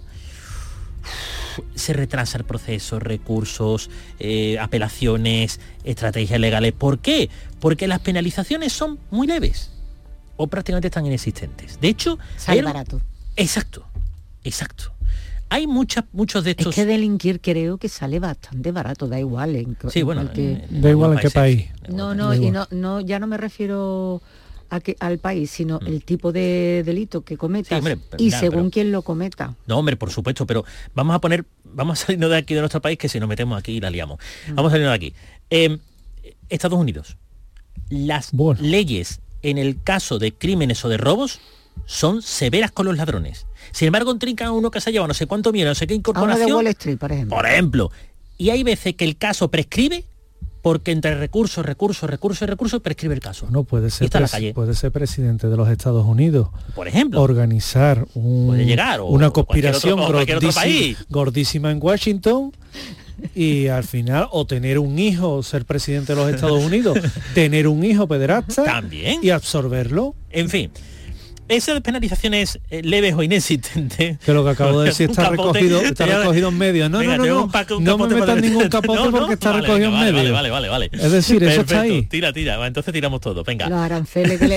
[SPEAKER 6] se retrasa el proceso, recursos, eh, apelaciones, estrategias legales. ¿Por qué? Porque las penalizaciones son muy leves o prácticamente están inexistentes. De hecho,
[SPEAKER 4] sale
[SPEAKER 6] hay...
[SPEAKER 4] barato.
[SPEAKER 6] Exacto, exacto. Hay muchas, muchos de estos...
[SPEAKER 4] Es que delinquir creo que sale bastante barato, da igual. En,
[SPEAKER 6] sí, bueno,
[SPEAKER 4] en que...
[SPEAKER 7] en, da igual en qué país.
[SPEAKER 4] No, no, y no, no, ya no me refiero a que, al país, sino mm. el tipo de delito que cometas, sí, hombre, y mira, según pero, quién lo cometa.
[SPEAKER 6] No, hombre, por supuesto, pero vamos a poner, vamos a salirnos de aquí de nuestro país, que si nos metemos aquí la liamos. Mm. Vamos a salirnos de aquí. Eh, Estados Unidos. Las bueno. leyes en el caso de crímenes o de robos son severas con los ladrones. Sin embargo, trincan a uno que se ha llevado no sé cuánto miedo, no sé qué incorporación.
[SPEAKER 4] A uno de Wall Street, por ejemplo.
[SPEAKER 6] Por ejemplo. Y hay veces que el caso prescribe porque entre recursos, recursos, recursos y recursos prescribe el caso.
[SPEAKER 7] No puede ser, pres- puede ser presidente de los Estados Unidos.
[SPEAKER 6] Por ejemplo.
[SPEAKER 7] Organizar un,
[SPEAKER 6] puede llegar, o,
[SPEAKER 7] una conspiración
[SPEAKER 6] o otro,
[SPEAKER 7] gordísima, gordísima en Washington y al final o tener un hijo, ser presidente de los Estados Unidos, tener un hijo pederasta
[SPEAKER 6] también
[SPEAKER 7] y absorberlo.
[SPEAKER 6] En fin. Esas penalizaciones eh, leves o inexistentes.
[SPEAKER 7] Que lo que acabo de decir está capote, recogido, está recogido en medio. No, venga, no, no, no, paco, no me metas ningún capote no, no, porque está vale, recogido venga, en medio.
[SPEAKER 6] Vale, vale, vale, vale.
[SPEAKER 7] Es decir,
[SPEAKER 6] perfecto,
[SPEAKER 7] eso está ahí.
[SPEAKER 6] Tira, tira. Entonces tiramos todo. Venga.
[SPEAKER 4] Los aranceles que le...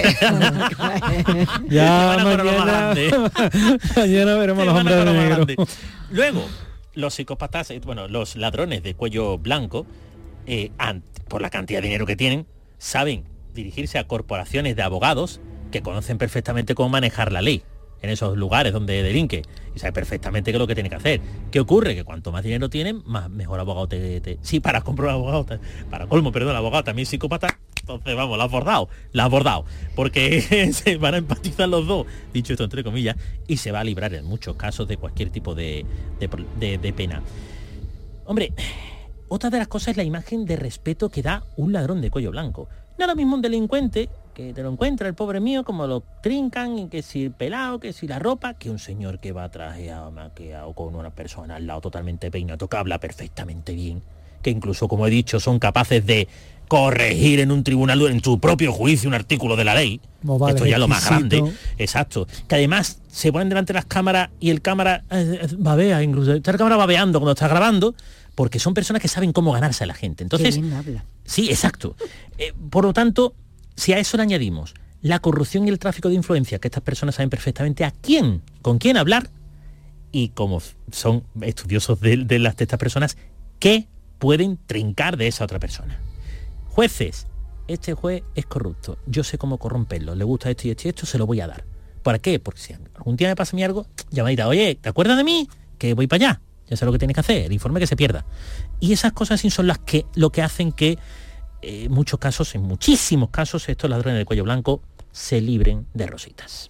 [SPEAKER 7] ya mañana, mañana veremos los hombres de negro.
[SPEAKER 6] Luego, los psicópatas, bueno, los ladrones de cuello blanco, eh, por la cantidad de dinero que tienen, saben dirigirse a corporaciones de abogados que conocen perfectamente cómo manejar la ley en esos lugares donde delinque y sabe perfectamente qué es lo que tiene que hacer. ¿Qué ocurre? Que cuanto más dinero tienen, más mejor abogado te... te... Sí, para comprar abogado, para colmo, perdón, el abogado también psicópata, entonces vamos, la has bordado, la has bordado, porque se van a empatizar los dos, dicho esto entre comillas, y se va a librar en muchos casos de cualquier tipo de, de, de, de pena. Hombre, otra de las cosas es la imagen de respeto que da un ladrón de cuello blanco. No es lo mismo un delincuente que te lo encuentra el pobre mío, como lo trincan, y que si el pelado, que si la ropa, que un señor que va trajeado, maquillado, con una persona al lado totalmente peinado, que habla perfectamente bien, que incluso, como he dicho, son capaces de corregir en un tribunal, en su propio juicio, un artículo de la ley. Vale, esto ya es lo más grande. Exacto. Que además se ponen delante de las cámaras y el cámara eh, babea, incluso está la cámara babeando cuando está grabando, porque son personas que saben cómo ganarse a la gente. Entonces, sí, exacto. Eh, por lo tanto, si a eso le añadimos la corrupción y el tráfico de influencia, que estas personas saben perfectamente a quién, con quién hablar, y como son estudiosos de, de, las, de estas personas, qué pueden trincar de esa otra persona. Jueces, este juez es corrupto, yo sé cómo corromperlo, le gusta esto y esto y esto, se lo voy a dar. ¿Para qué? Porque si algún día me pasa a mí algo, llamadita, oye, ¿te acuerdas de mí? Que voy para allá, ya sé lo que tienes que hacer, el informe que se pierda. Y esas cosas sí son las que, lo que hacen que en muchos casos, en muchísimos casos, estos ladrones de cuello blanco se libren de rositas.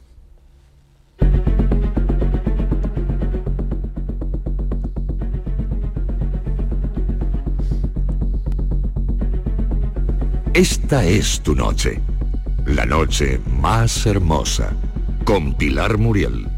[SPEAKER 3] Esta es tu noche, la noche más hermosa, con Pilar Muriel.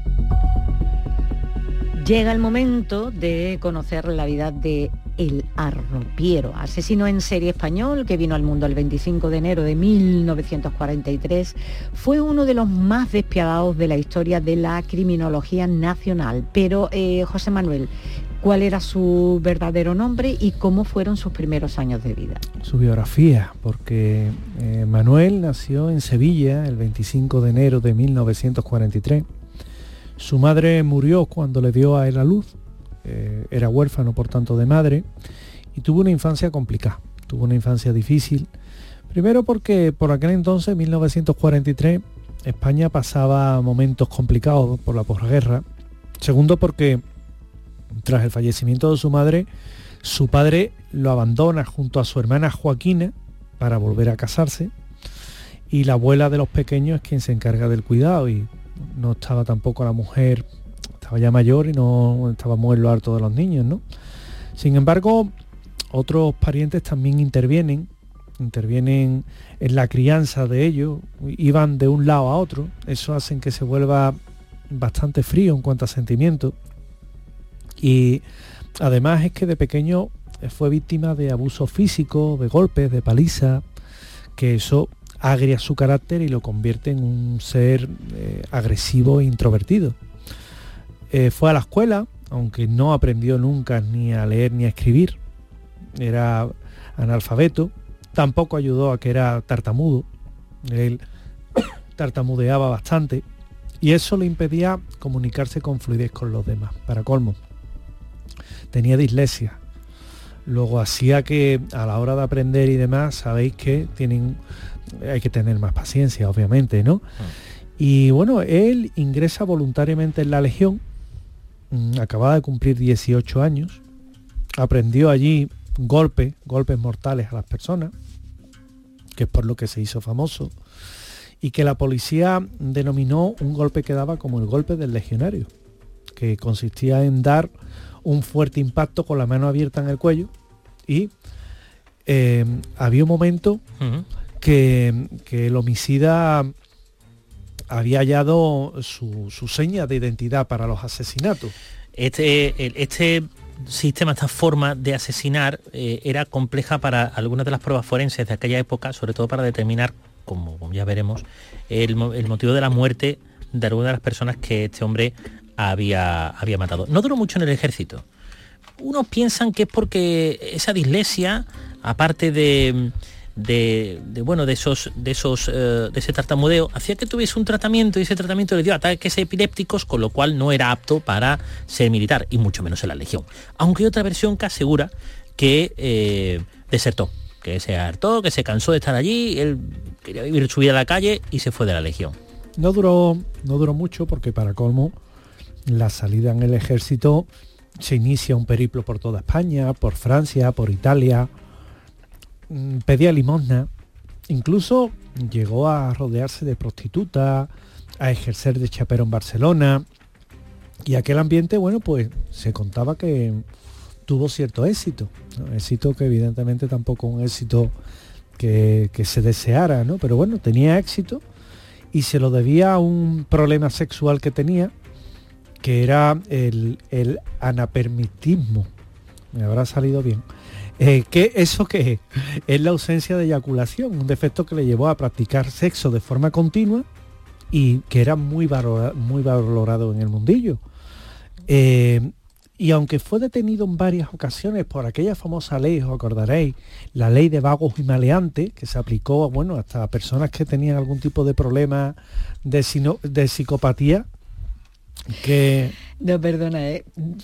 [SPEAKER 4] Llega el momento de conocer la vida de El Arropiero, asesino en serie español que vino al mundo el veinticinco de enero de mil novecientos cuarenta y tres. Fue uno de los más despiadados de la historia de la criminología nacional. Pero, eh, José Manuel, ¿cuál era su verdadero nombre y cómo fueron sus primeros años de vida?
[SPEAKER 7] Su biografía, porque eh, Manuel nació en Sevilla el veinticinco de enero de mil novecientos cuarenta y tres. Su madre murió cuando le dio a él a luz. Eh, era huérfano, por tanto, de madre, y tuvo una infancia complicada, tuvo una infancia difícil. Primero porque por aquel entonces, mil novecientos cuarenta y tres, España pasaba momentos complicados por la posguerra. Segundo porque tras el fallecimiento de su madre, su padre lo abandona junto a su hermana Joaquina para volver a casarse, y la abuela de los pequeños es quien se encarga del cuidado, y no estaba tampoco la mujer, estaba ya mayor y no estaba muy en lo harto de los niños, ¿no? Sin embargo, otros parientes también intervienen, intervienen en la crianza de ellos, iban de un lado a otro, eso hace que se vuelva bastante frío en cuanto a sentimientos, y además es que de pequeño fue víctima de abuso físico, de golpes, de paliza, que eso agria su carácter y lo convierte en un ser eh, agresivo e introvertido. Eh, fue a la escuela, aunque no aprendió nunca ni a leer ni a escribir, era analfabeto, tampoco ayudó a que era tartamudo, él tartamudeaba bastante y eso le impedía comunicarse con fluidez con los demás. Para colmo, tenía dislexia, luego hacía que a la hora de aprender y demás, sabéis que tienen, hay que tener más paciencia, obviamente, ¿no? Y bueno, él ingresa voluntariamente en la Legión, acababa de cumplir dieciocho años, aprendió allí golpes, golpes mortales a las personas, que es por lo que se hizo famoso, y que la policía denominó un golpe que daba como el golpe del legionario, que consistía en dar un fuerte impacto con la mano abierta en el cuello, y eh, había un momento uh-huh. que, que el homicida había hallado su, su seña de identidad para los asesinatos.
[SPEAKER 6] Este, este sistema, esta forma de asesinar eh, era compleja para algunas de las pruebas forenses de aquella época, sobre todo para determinar, como, como ya veremos, el, el motivo de la muerte de algunas de las personas que este hombre había, había matado. No duró mucho en el ejército. Unos piensan que es porque esa dislexia, aparte de... De, de bueno de esos de esos uh, de ese tartamudeo, hacía que tuviese un tratamiento y ese tratamiento le dio ataques epilépticos, con lo cual no era apto para ser militar y mucho menos en la Legión. Aunque hay otra versión que asegura que eh, desertó, que se hartó, que se cansó de estar allí, él quería vivir su vida en la calle y se fue de la Legión.
[SPEAKER 7] No duró no duró mucho porque, para colmo, la salida en el ejército se inicia un periplo por toda España, por Francia, por Italia. Pedía limosna, incluso llegó a rodearse de prostitutas, a ejercer de chapero en Barcelona, y aquel ambiente, bueno, pues se contaba que tuvo cierto éxito, ¿no? Éxito que evidentemente tampoco un éxito que, que se deseara, ¿no? Pero bueno, tenía éxito y se lo debía a un problema sexual que tenía, que era el, el anapermitismo. Me habrá salido bien. Eh, ¿qué, ¿Eso qué es? Es la ausencia de eyaculación, un defecto que le llevó a practicar sexo de forma continua y que era muy valorado, muy valorado en el mundillo. Eh, y aunque fue detenido en varias ocasiones por aquella famosa ley, os acordaréis, la ley de vagos y maleantes, que se aplicó, bueno, hasta a personas que tenían algún tipo de problema de, sino, de psicopatía, que...
[SPEAKER 4] No, perdona, ¿eh?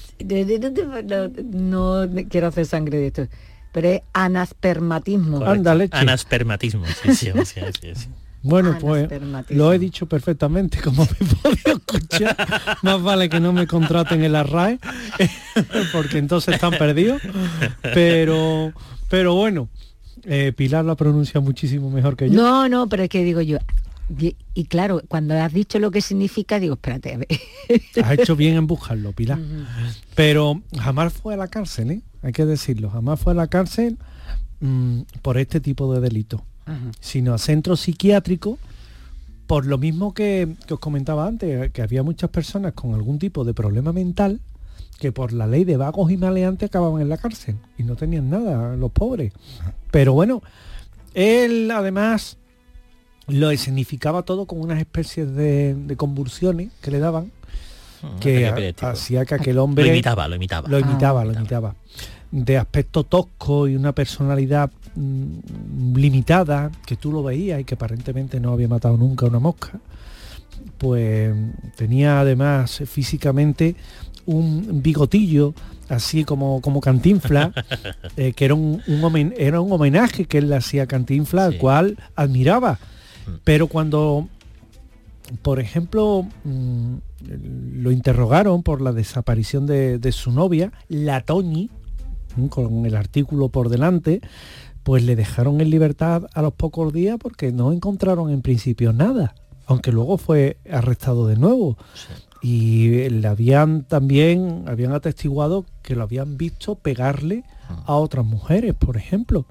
[SPEAKER 4] no, no, no quiero hacer sangre de esto, pero es anaspermatismo.
[SPEAKER 7] Anda, leche.
[SPEAKER 6] Anaspermatismo, sí, sí, sí, sí, sí.
[SPEAKER 7] Bueno, pues lo he dicho perfectamente, como me he podido escuchar. Más vale que no me contraten en la R A E, porque entonces están perdidos. Pero, pero bueno, eh, Pilar lo pronuncia muchísimo mejor que yo.
[SPEAKER 4] No, no, pero es que digo yo... Y, y claro, cuando has dicho lo que significa, digo, espérate, a ver.
[SPEAKER 7] Has hecho bien en buscarlo, Pilar. Uh-huh. Pero jamás fue a la cárcel, ¿eh? Hay que decirlo, jamás fue a la cárcel mmm, por este tipo de delitos, uh-huh. sino a centro psiquiátrico, por lo mismo que, que os comentaba antes, que había muchas personas con algún tipo de problema mental que por la ley de vagos y maleantes acababan en la cárcel y no tenían nada, los pobres. Uh-huh. Pero bueno, él además... lo escenificaba todo con unas especies de, de convulsiones que le daban, oh, que a, hacía que aquel hombre...
[SPEAKER 6] Lo imitaba, lo imitaba.
[SPEAKER 7] Lo imitaba, ah, lo imitaba. De aspecto tosco y una personalidad mmm, limitada, que tú lo veías y que aparentemente no había matado nunca una mosca. Pues tenía además físicamente un bigotillo, así como, como Cantinflas, eh, que era un, un, homen, era un homenaje que él le hacía a Cantinflas, sí. Al cual admiraba. Pero cuando, por ejemplo, mmm, lo interrogaron por la desaparición de, de su novia, la Toñi, con el artículo por delante, pues le dejaron en libertad a los pocos días porque no encontraron en principio nada, aunque luego fue arrestado de nuevo. Sí. y le habían también, habían atestiguado que lo habían visto pegarle a otras mujeres, por ejemplo.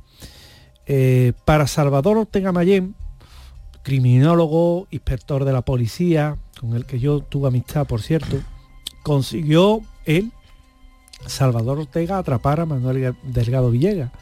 [SPEAKER 7] Eh, para Salvador Ortega Mayén, criminólogo, inspector de la policía, con el que yo tuve amistad, por cierto, consiguió él, Salvador Ortega, atrapar a Manuel Delgado Villegas.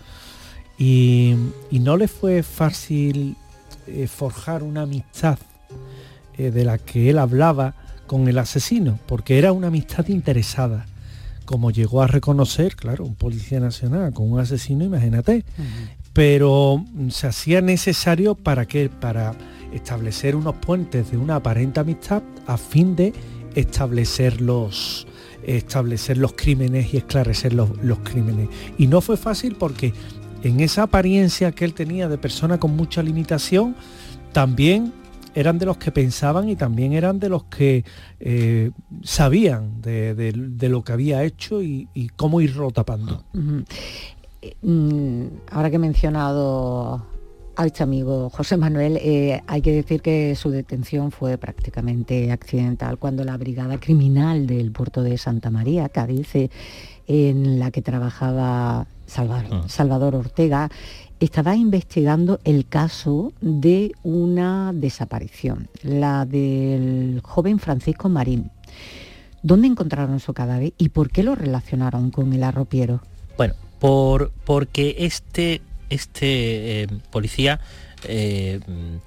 [SPEAKER 7] Y, y no le fue fácil eh, forjar una amistad eh, de la que él hablaba con el asesino, porque era una amistad interesada, como llegó a reconocer, claro, un policía nacional con un asesino, imagínate. Uh-huh. Pero se hacía necesario para qué, para establecer unos puentes de una aparente amistad a fin de establecer los establecer los crímenes y esclarecer los, los crímenes. Y no fue fácil porque en esa apariencia que él tenía de persona con mucha limitación, también eran de los que pensaban y también eran de los que eh, sabían de, de, de lo que había hecho y, y cómo irlo tapando.
[SPEAKER 4] Uh-huh. Ahora que he mencionado a este amigo José Manuel, eh, hay que decir que su detención fue prácticamente accidental cuando la brigada criminal del puerto de Santa María, Cádiz, eh, en la que trabajaba Salvador, Salvador Ortega, estaba investigando el caso de una desaparición, la del joven Francisco Marín. ¿Dónde encontraron su cadáver y por qué lo relacionaron con el arropiero?
[SPEAKER 6] Bueno, por porque este, este eh, policía eh,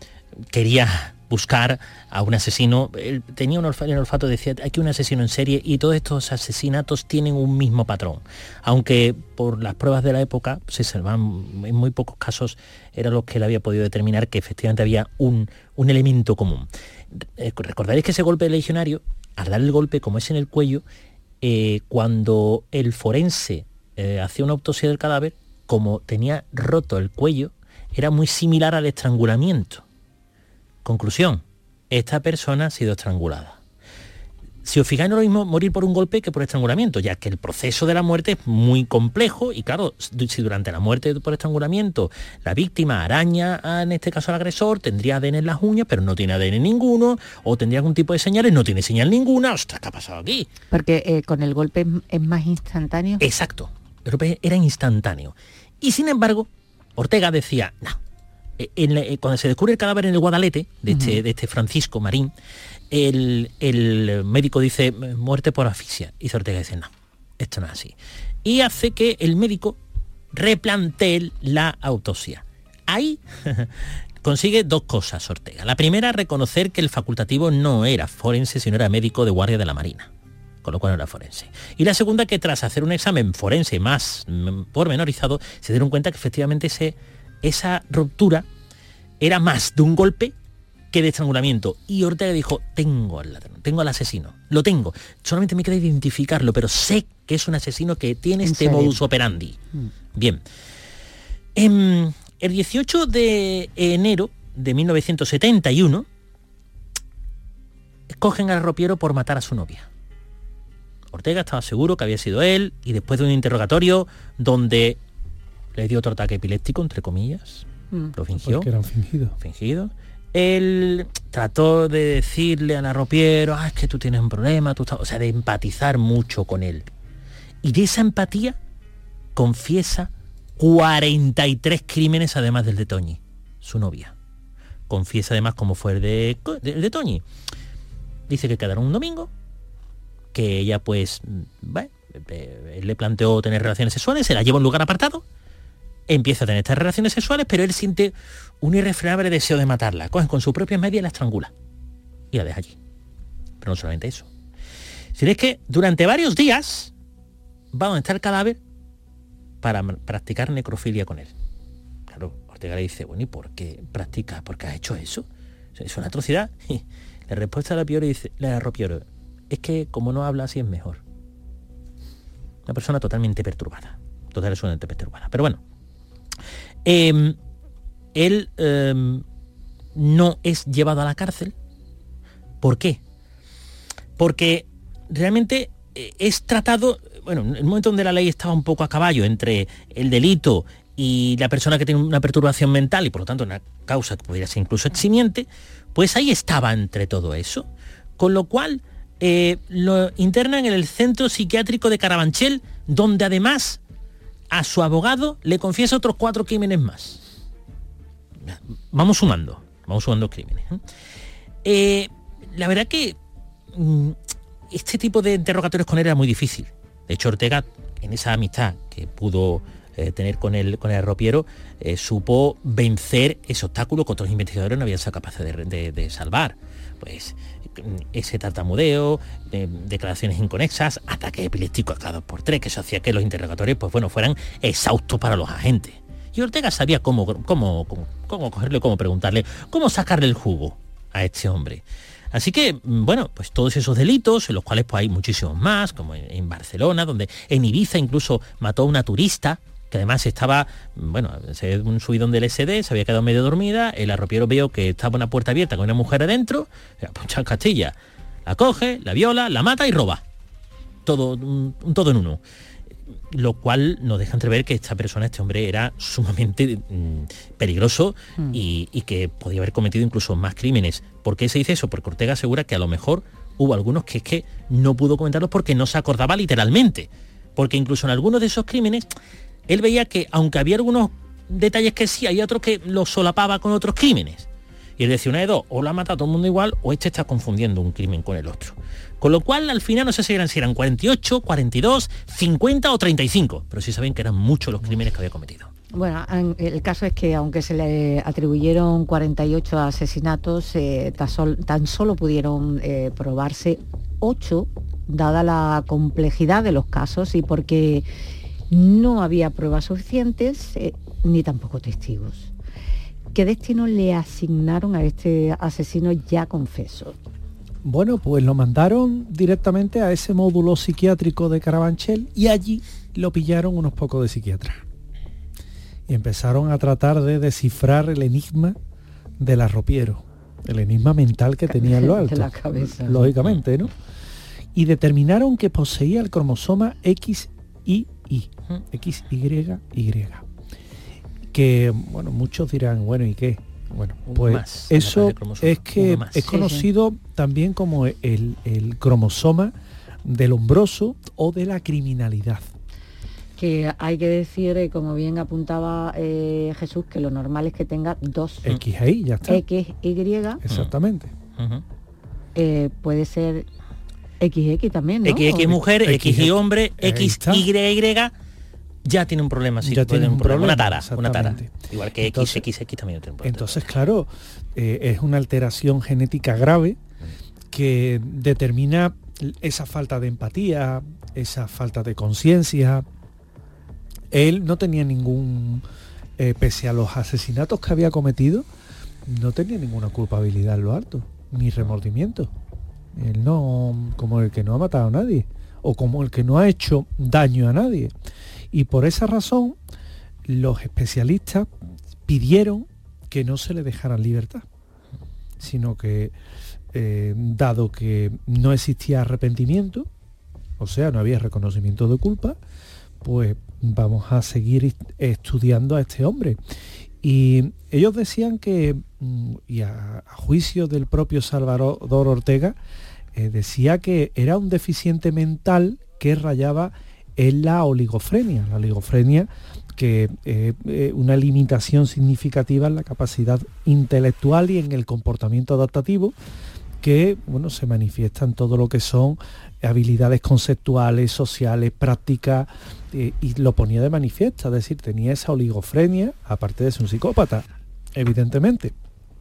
[SPEAKER 6] quería buscar a un asesino. Él tenía un olfato, el olfato decía, aquí un asesino en serie, y todos estos asesinatos tienen un mismo patrón. Aunque por las pruebas de la época se salvan, en muy pocos casos era lo que él había podido determinar que efectivamente había un, un elemento común. Eh, recordaréis que ese golpe de legionario, al dar el golpe, como es en el cuello, eh, cuando el forense eh, hacía una autopsia del cadáver, como tenía roto el cuello, era muy similar al estrangulamiento. Conclusión, esta persona ha sido estrangulada. Si os fijáis, no es lo mismo morir por un golpe que por estrangulamiento, ya que el proceso de la muerte es muy complejo y claro, si durante la muerte por estrangulamiento la víctima araña, en este caso al agresor, tendría A D N en las uñas, pero no tiene A D N ninguno, o tendría algún tipo de señales, no tiene señal ninguna. ¡Ostras, qué ha pasado aquí!
[SPEAKER 4] Porque eh, con el golpe es más instantáneo.
[SPEAKER 6] Exacto, el golpe era instantáneo. Y sin embargo, Ortega decía, no, en la, cuando se descubre el cadáver en el Guadalete, de este, uh-huh. de este Francisco Marín, el, el médico dice, muerte por asfixia. Y Ortega dice, no, esto no es así. Y hace que el médico replantee la autopsia. Ahí consigue dos cosas Ortega. La primera, reconocer que el facultativo no era forense, sino era médico de guardia de la Marina, con lo cual no era forense. Y la segunda, que tras hacer un examen forense más pormenorizado, se dieron cuenta que efectivamente ese, esa ruptura era más de un golpe que de estrangulamiento. Y Ortega dijo, tengo al ladrón, tengo al asesino, lo tengo. Solamente me queda identificarlo, pero sé que es un asesino que tiene este modus operandi. Mm. Bien. En el dieciocho de enero de mil novecientos setenta y uno, escogen al arropiero por matar a su novia. Ortega estaba seguro que había sido él, y después de un interrogatorio donde le dio otro ataque epiléptico, entre comillas, mm. lo fingió.
[SPEAKER 7] Porque eran fingidos.
[SPEAKER 6] Fingido. Él trató de decirle al arropiero, ah, es que tú tienes un problema, tú estás... o sea, de empatizar mucho con él. Y de esa empatía confiesa cuarenta y tres crímenes, además del de Toñi, su novia. Confiesa además cómo fue el de, el de Toñi. Dice que quedaron un domingo, que ella pues, bueno, él le planteó tener relaciones sexuales, se la lleva a un lugar apartado, empieza a tener estas relaciones sexuales, pero él siente un irrefrenable deseo de matarla. Coge con sus propias medias y la estrangula. Y la deja allí. Pero no solamente eso. Sino es que durante varios días va donde está el cadáver para practicar necrofilia con él. Claro, Ortega le dice, bueno, ¿y por qué practicas? ¿Por qué has hecho eso? Es una atrocidad. Y la respuesta de la Pioro dice, la Arropiero, es que como no habla así es mejor. Una persona totalmente perturbada. Totalmente perturbada. Pero bueno. Eh, él eh, no es llevado a la cárcel. ¿Por qué? Porque realmente es tratado, bueno, en el momento donde la ley estaba un poco a caballo entre el delito y la persona que tiene una perturbación mental y por lo tanto una causa que podría ser incluso eximiente, pues ahí estaba entre todo eso. Con lo cual Eh, lo internan en el centro psiquiátrico de Carabanchel, donde además a su abogado le confiesa otros cuatro crímenes más. Vamos sumando, vamos sumando crímenes. Eh, la verdad que mm, este tipo de interrogatorios con él era muy difícil. De hecho, Ortega, en esa amistad que pudo eh, tener con el, con el arropiero, eh, supo vencer ese obstáculo que otros investigadores no habían sido capaces de, de, de salvar. Pues ese tartamudeo, eh, declaraciones inconexas, ataques epilépticos cada dos por tres, que eso hacía que los interrogatorios pues bueno, fueran exhaustos para los agentes. Y Ortega sabía cómo, cómo, cómo, cómo cogerle, cómo preguntarle, cómo sacarle el jugo a este hombre. Así que, bueno, pues todos esos delitos, en los cuales pues hay muchísimos más, como en, en Barcelona, donde en Ibiza incluso mató a una turista, que además estaba, bueno, un subidón del ese de, se había quedado medio dormida, el arropiero vio que estaba una puerta abierta con una mujer adentro, pues en Castilla, la coge, la viola, la mata y roba. Todo, un, un todo en uno. Lo cual nos deja entrever que esta persona, este hombre, era sumamente mmm, peligroso mm. y, y que podía haber cometido incluso más crímenes. ¿Por qué se dice eso? Porque Ortega asegura que a lo mejor hubo algunos que es que no pudo comentarlos porque no se acordaba literalmente. Porque incluso en algunos de esos crímenes, él veía que, aunque había algunos detalles que sí, hay otros que los solapaba con otros crímenes. Y él decía una de dos, o lo ha matado todo el mundo igual, o este está confundiendo un crimen con el otro. Con lo cual, al final, no sé si eran, si eran cuarenta y ocho, cuarenta y dos, cincuenta o treinta y cinco, pero sí saben que eran muchos los crímenes que había cometido.
[SPEAKER 4] Bueno, el caso es que aunque se le atribuyeron cuarenta y ocho asesinatos, eh, tan, sol, tan solo pudieron eh, probarse ocho, dada la complejidad de los casos y porque no había pruebas suficientes eh, ni tampoco testigos. ¿Qué destino le asignaron a este asesino ya confeso?
[SPEAKER 7] Bueno, pues lo mandaron directamente a ese módulo psiquiátrico de Carabanchel y allí lo pillaron unos pocos de psiquiatras. Y empezaron a tratar de descifrar el enigma del arropiero, el enigma mental que tenía en lo alto,
[SPEAKER 4] de la cabeza,
[SPEAKER 7] lógicamente, ¿no? Y determinaron que poseía el cromosoma X Y Y, X Y Y. Que, bueno, muchos dirán, bueno, ¿y qué? Bueno, pues más, eso es que es conocido sí, sí. también como el, el cromosoma del hombroso o de la criminalidad.
[SPEAKER 4] Que hay que decir, como bien apuntaba eh, Jesús, que lo normal es que tenga dos.
[SPEAKER 7] X Y, ya está.
[SPEAKER 4] X Y.
[SPEAKER 7] Exactamente.
[SPEAKER 4] Uh-huh. Eh, puede ser X X también, ¿no?
[SPEAKER 6] X X mujer, X Y hombre, X Y Y ya tiene un problema, sí,
[SPEAKER 7] ya tiene un problema,
[SPEAKER 6] una tara, una tara. Igual que entonces, X X X también tiene un problema.
[SPEAKER 7] Entonces, claro, eh, es una alteración genética grave que determina esa falta de empatía, esa falta de conciencia. Él no tenía ningún, eh, pese a los asesinatos que había cometido, no tenía ninguna culpabilidad en lo alto, ni remordimiento. Él no, como el que no ha matado a nadie, o como el que no ha hecho daño a nadie. Y por esa razón, los especialistas pidieron que no se le dejara en libertad, sino que, eh, dado que no existía arrepentimiento, o sea, no había reconocimiento de culpa, pues vamos a seguir estudiando a este hombre. Y ellos decían que, y a, a juicio del propio Salvador Ortega, eh, decía que era un deficiente mental que rayaba en la oligofrenia. La oligofrenia, que es eh, una limitación significativa en la capacidad intelectual y en el comportamiento adaptativo, que bueno, se manifiesta en todo lo que son habilidades conceptuales, sociales, prácticas, eh, y lo ponía de manifiesto, es decir, tenía esa oligofrenia, aparte de ser un psicópata, evidentemente.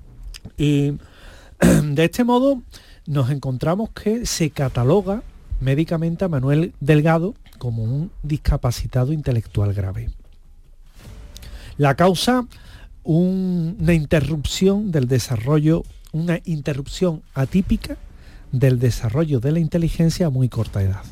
[SPEAKER 7] Y de este modo nos encontramos que se cataloga médicamente a Manuel Delgado como un discapacitado intelectual grave. La causa, un, una interrupción del desarrollo, una interrupción atípica del desarrollo de la inteligencia a muy corta edad.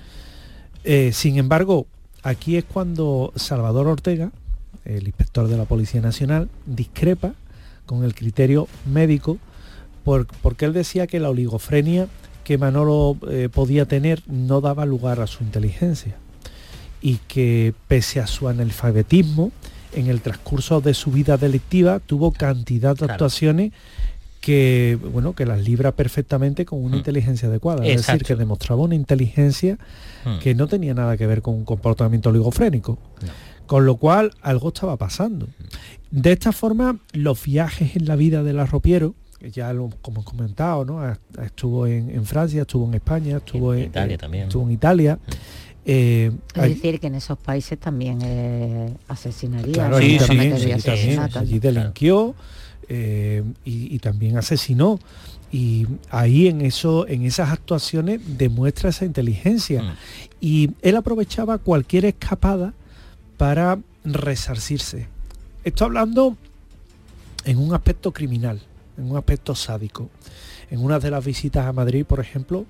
[SPEAKER 7] Eh, sin embargo, aquí es cuando Salvador Ortega, el inspector de la Policía Nacional, discrepa con el criterio médico por, porque él decía que la oligofrenia que Manolo eh, podía tener no daba lugar a su inteligencia y que pese a su analfabetismo, en el transcurso de su vida delictiva tuvo cantidad de claro. actuaciones que bueno que las libra perfectamente con una mm. inteligencia adecuada. Exacto. Es decir, que demostraba una inteligencia mm. que no tenía nada que ver con un comportamiento oligofrénico. No. Con lo cual, algo estaba pasando. De esta forma, los viajes en la vida del arropiero, ya lo como he comentado, ¿no? Estuvo en, en Francia, estuvo en España, estuvo en, en Italia también. Estuvo en Italia. Eh,
[SPEAKER 4] es hay, decir, que en esos países también eh, asesinaría.
[SPEAKER 7] Claro, sí, sí, también, sí, sí, también, allí delinquió eh, y, y también asesinó. Y ahí en eso, en esas actuaciones demuestra esa inteligencia. Mm. Y él aprovechaba cualquier escapada para resarcirse. Estoy hablando en un aspecto criminal, en un aspecto sádico. En una de las visitas a Madrid, por ejemplo,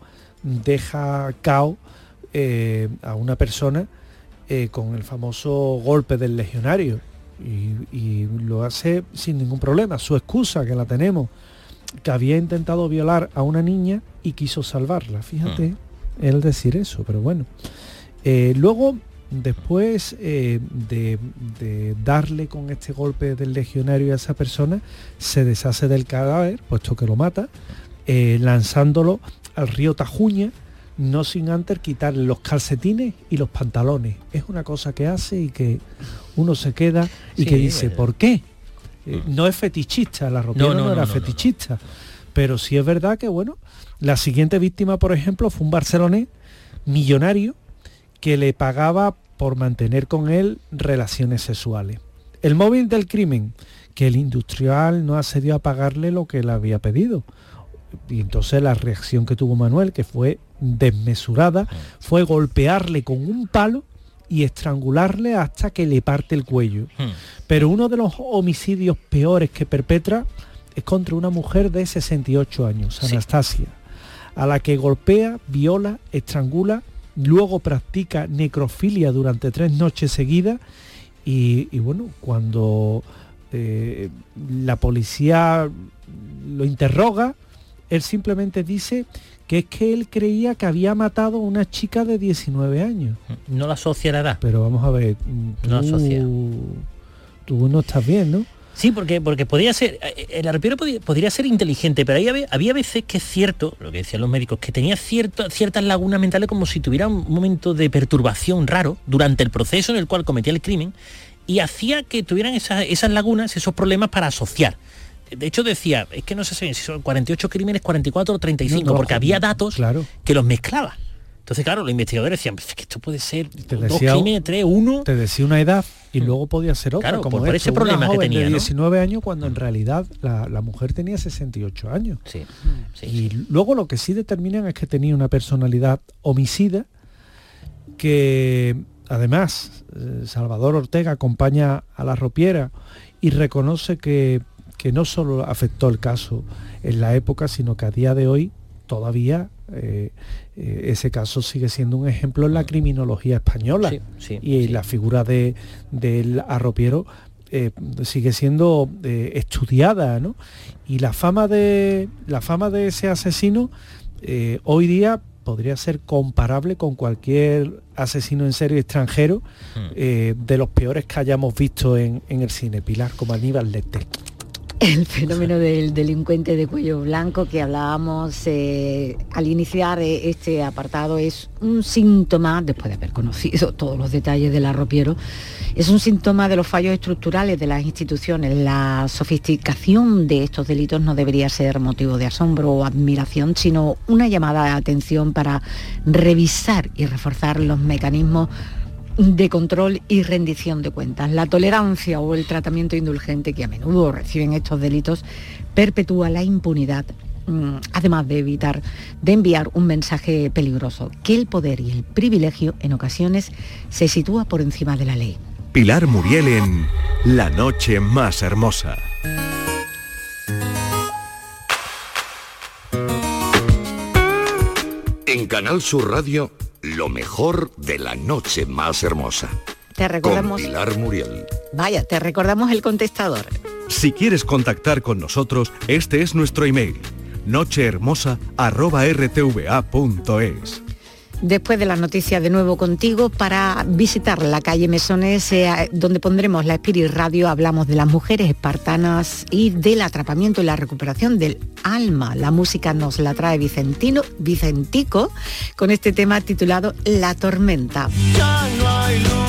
[SPEAKER 7] deja cao eh, a una persona eh, con el famoso golpe del legionario y, y lo hace sin ningún problema. Su excusa, que la tenemos, que había intentado violar a una niña y quiso salvarla. Fíjate, mm. él decir eso, pero bueno. Eh, luego, después eh, de, de darle con este golpe del legionario a esa persona, se deshace del cadáver, puesto que lo mata, eh, lanzándolo al río Tajuña, no sin antes quitarle los calcetines y los pantalones. Es una cosa que hace y que uno se queda y sí, que dice, bueno. ¿por qué? Eh, no es fetichista, la arropiero no, no, no era no, no, fetichista, no, no. pero sí es verdad que, bueno, la siguiente víctima, por ejemplo, fue un barcelonés millonario que le pagaba por mantener con él relaciones sexuales. El móvil del crimen, que el industrial no accedió a pagarle lo que le había pedido. Y entonces la reacción que tuvo Manuel, que fue desmesurada, fue golpearle con un palo y estrangularle hasta que le parte el cuello. Pero uno de los homicidios peores que perpetra es contra una mujer de sesenta y ocho años, sí. Anastasia, a la que golpea, viola, estrangula, luego practica necrofilia durante tres noches seguidas y, y bueno, cuando eh, la policía lo interroga, él simplemente dice que es que él creía que había matado a una chica de diecinueve años.
[SPEAKER 6] No la asocia la edad.
[SPEAKER 7] Pero vamos a ver, tú no, asocia. Tú no estás bien, ¿no?
[SPEAKER 6] Sí, porque porque podría ser, el arropiero podría, podría ser inteligente, pero había, había veces que es cierto, lo que decían los médicos, que tenía cierto, ciertas lagunas mentales, como si tuviera un momento de perturbación raro durante el proceso en el cual cometía el crimen, y hacía que tuvieran esas, esas lagunas, esos problemas para asociar. De hecho decía, es que no sé si son cuarenta y ocho crímenes, cuarenta y cuatro o treinta y cinco, no, no, porque había datos claro. que los mezclaba. Entonces, claro, los investigadores decían, es que esto puede ser te dos decía, crímenes, tres, uno...
[SPEAKER 7] Te decía una edad y luego podía ser otra.
[SPEAKER 6] Claro,
[SPEAKER 7] como
[SPEAKER 6] por, por ese problema que tenía,
[SPEAKER 7] de
[SPEAKER 6] ¿no?
[SPEAKER 7] diecinueve años, cuando en realidad la, la mujer tenía sesenta y ocho años.
[SPEAKER 6] Sí, sí,
[SPEAKER 7] y
[SPEAKER 6] sí.
[SPEAKER 7] luego lo que sí determinan es que tenía una personalidad homicida que, además, eh, Salvador Ortega acompaña a la arropiera y reconoce que, que no solo afectó el caso en la época, sino que a día de hoy todavía eh, eh, ese caso sigue siendo un ejemplo en la criminología española.
[SPEAKER 6] Sí, sí,
[SPEAKER 7] y
[SPEAKER 6] sí.
[SPEAKER 7] la figura de, del arropiero eh, sigue siendo eh, estudiada, ¿no? Y la fama de, la fama de ese asesino eh, hoy día podría ser comparable con cualquier asesino en serie extranjero mm. eh, de los peores que hayamos visto en, en el cine, Pilar, como Aníbal Lecter.
[SPEAKER 4] El fenómeno del delincuente de cuello blanco que hablábamos eh, al iniciar este apartado es un síntoma, después de haber conocido todos los detalles del arropiero, es un síntoma de los fallos estructurales de las instituciones. La sofisticación de estos delitos no debería ser motivo de asombro o admiración, sino una llamada de atención para revisar y reforzar los mecanismos de control y rendición de cuentas. La tolerancia o el tratamiento indulgente que a menudo reciben estos delitos perpetúa la impunidad, además de evitar, de enviar un mensaje peligroso, que el poder y el privilegio en ocasiones se sitúa por encima de la ley.
[SPEAKER 1] Pilar Muriel en La noche más hermosa.
[SPEAKER 3] En Canal Sur Radio, lo mejor de La noche más hermosa.
[SPEAKER 4] Te recordamos...
[SPEAKER 3] Con Pilar Muriel.
[SPEAKER 4] Vaya, te recordamos el contestador.
[SPEAKER 1] Si quieres contactar con nosotros, este es nuestro email, nochehermosa arroba r t v a punto es.
[SPEAKER 4] Después de las noticias, de nuevo contigo para visitar la calle Mesones, eh, donde pondremos la Spirit Radio. Hablamos de las mujeres espartanas y del atrapamiento y la recuperación del alma. La música nos la trae Vicentino, Vicentico, con este tema titulado La Tormenta.
[SPEAKER 8] Ya no hay luz.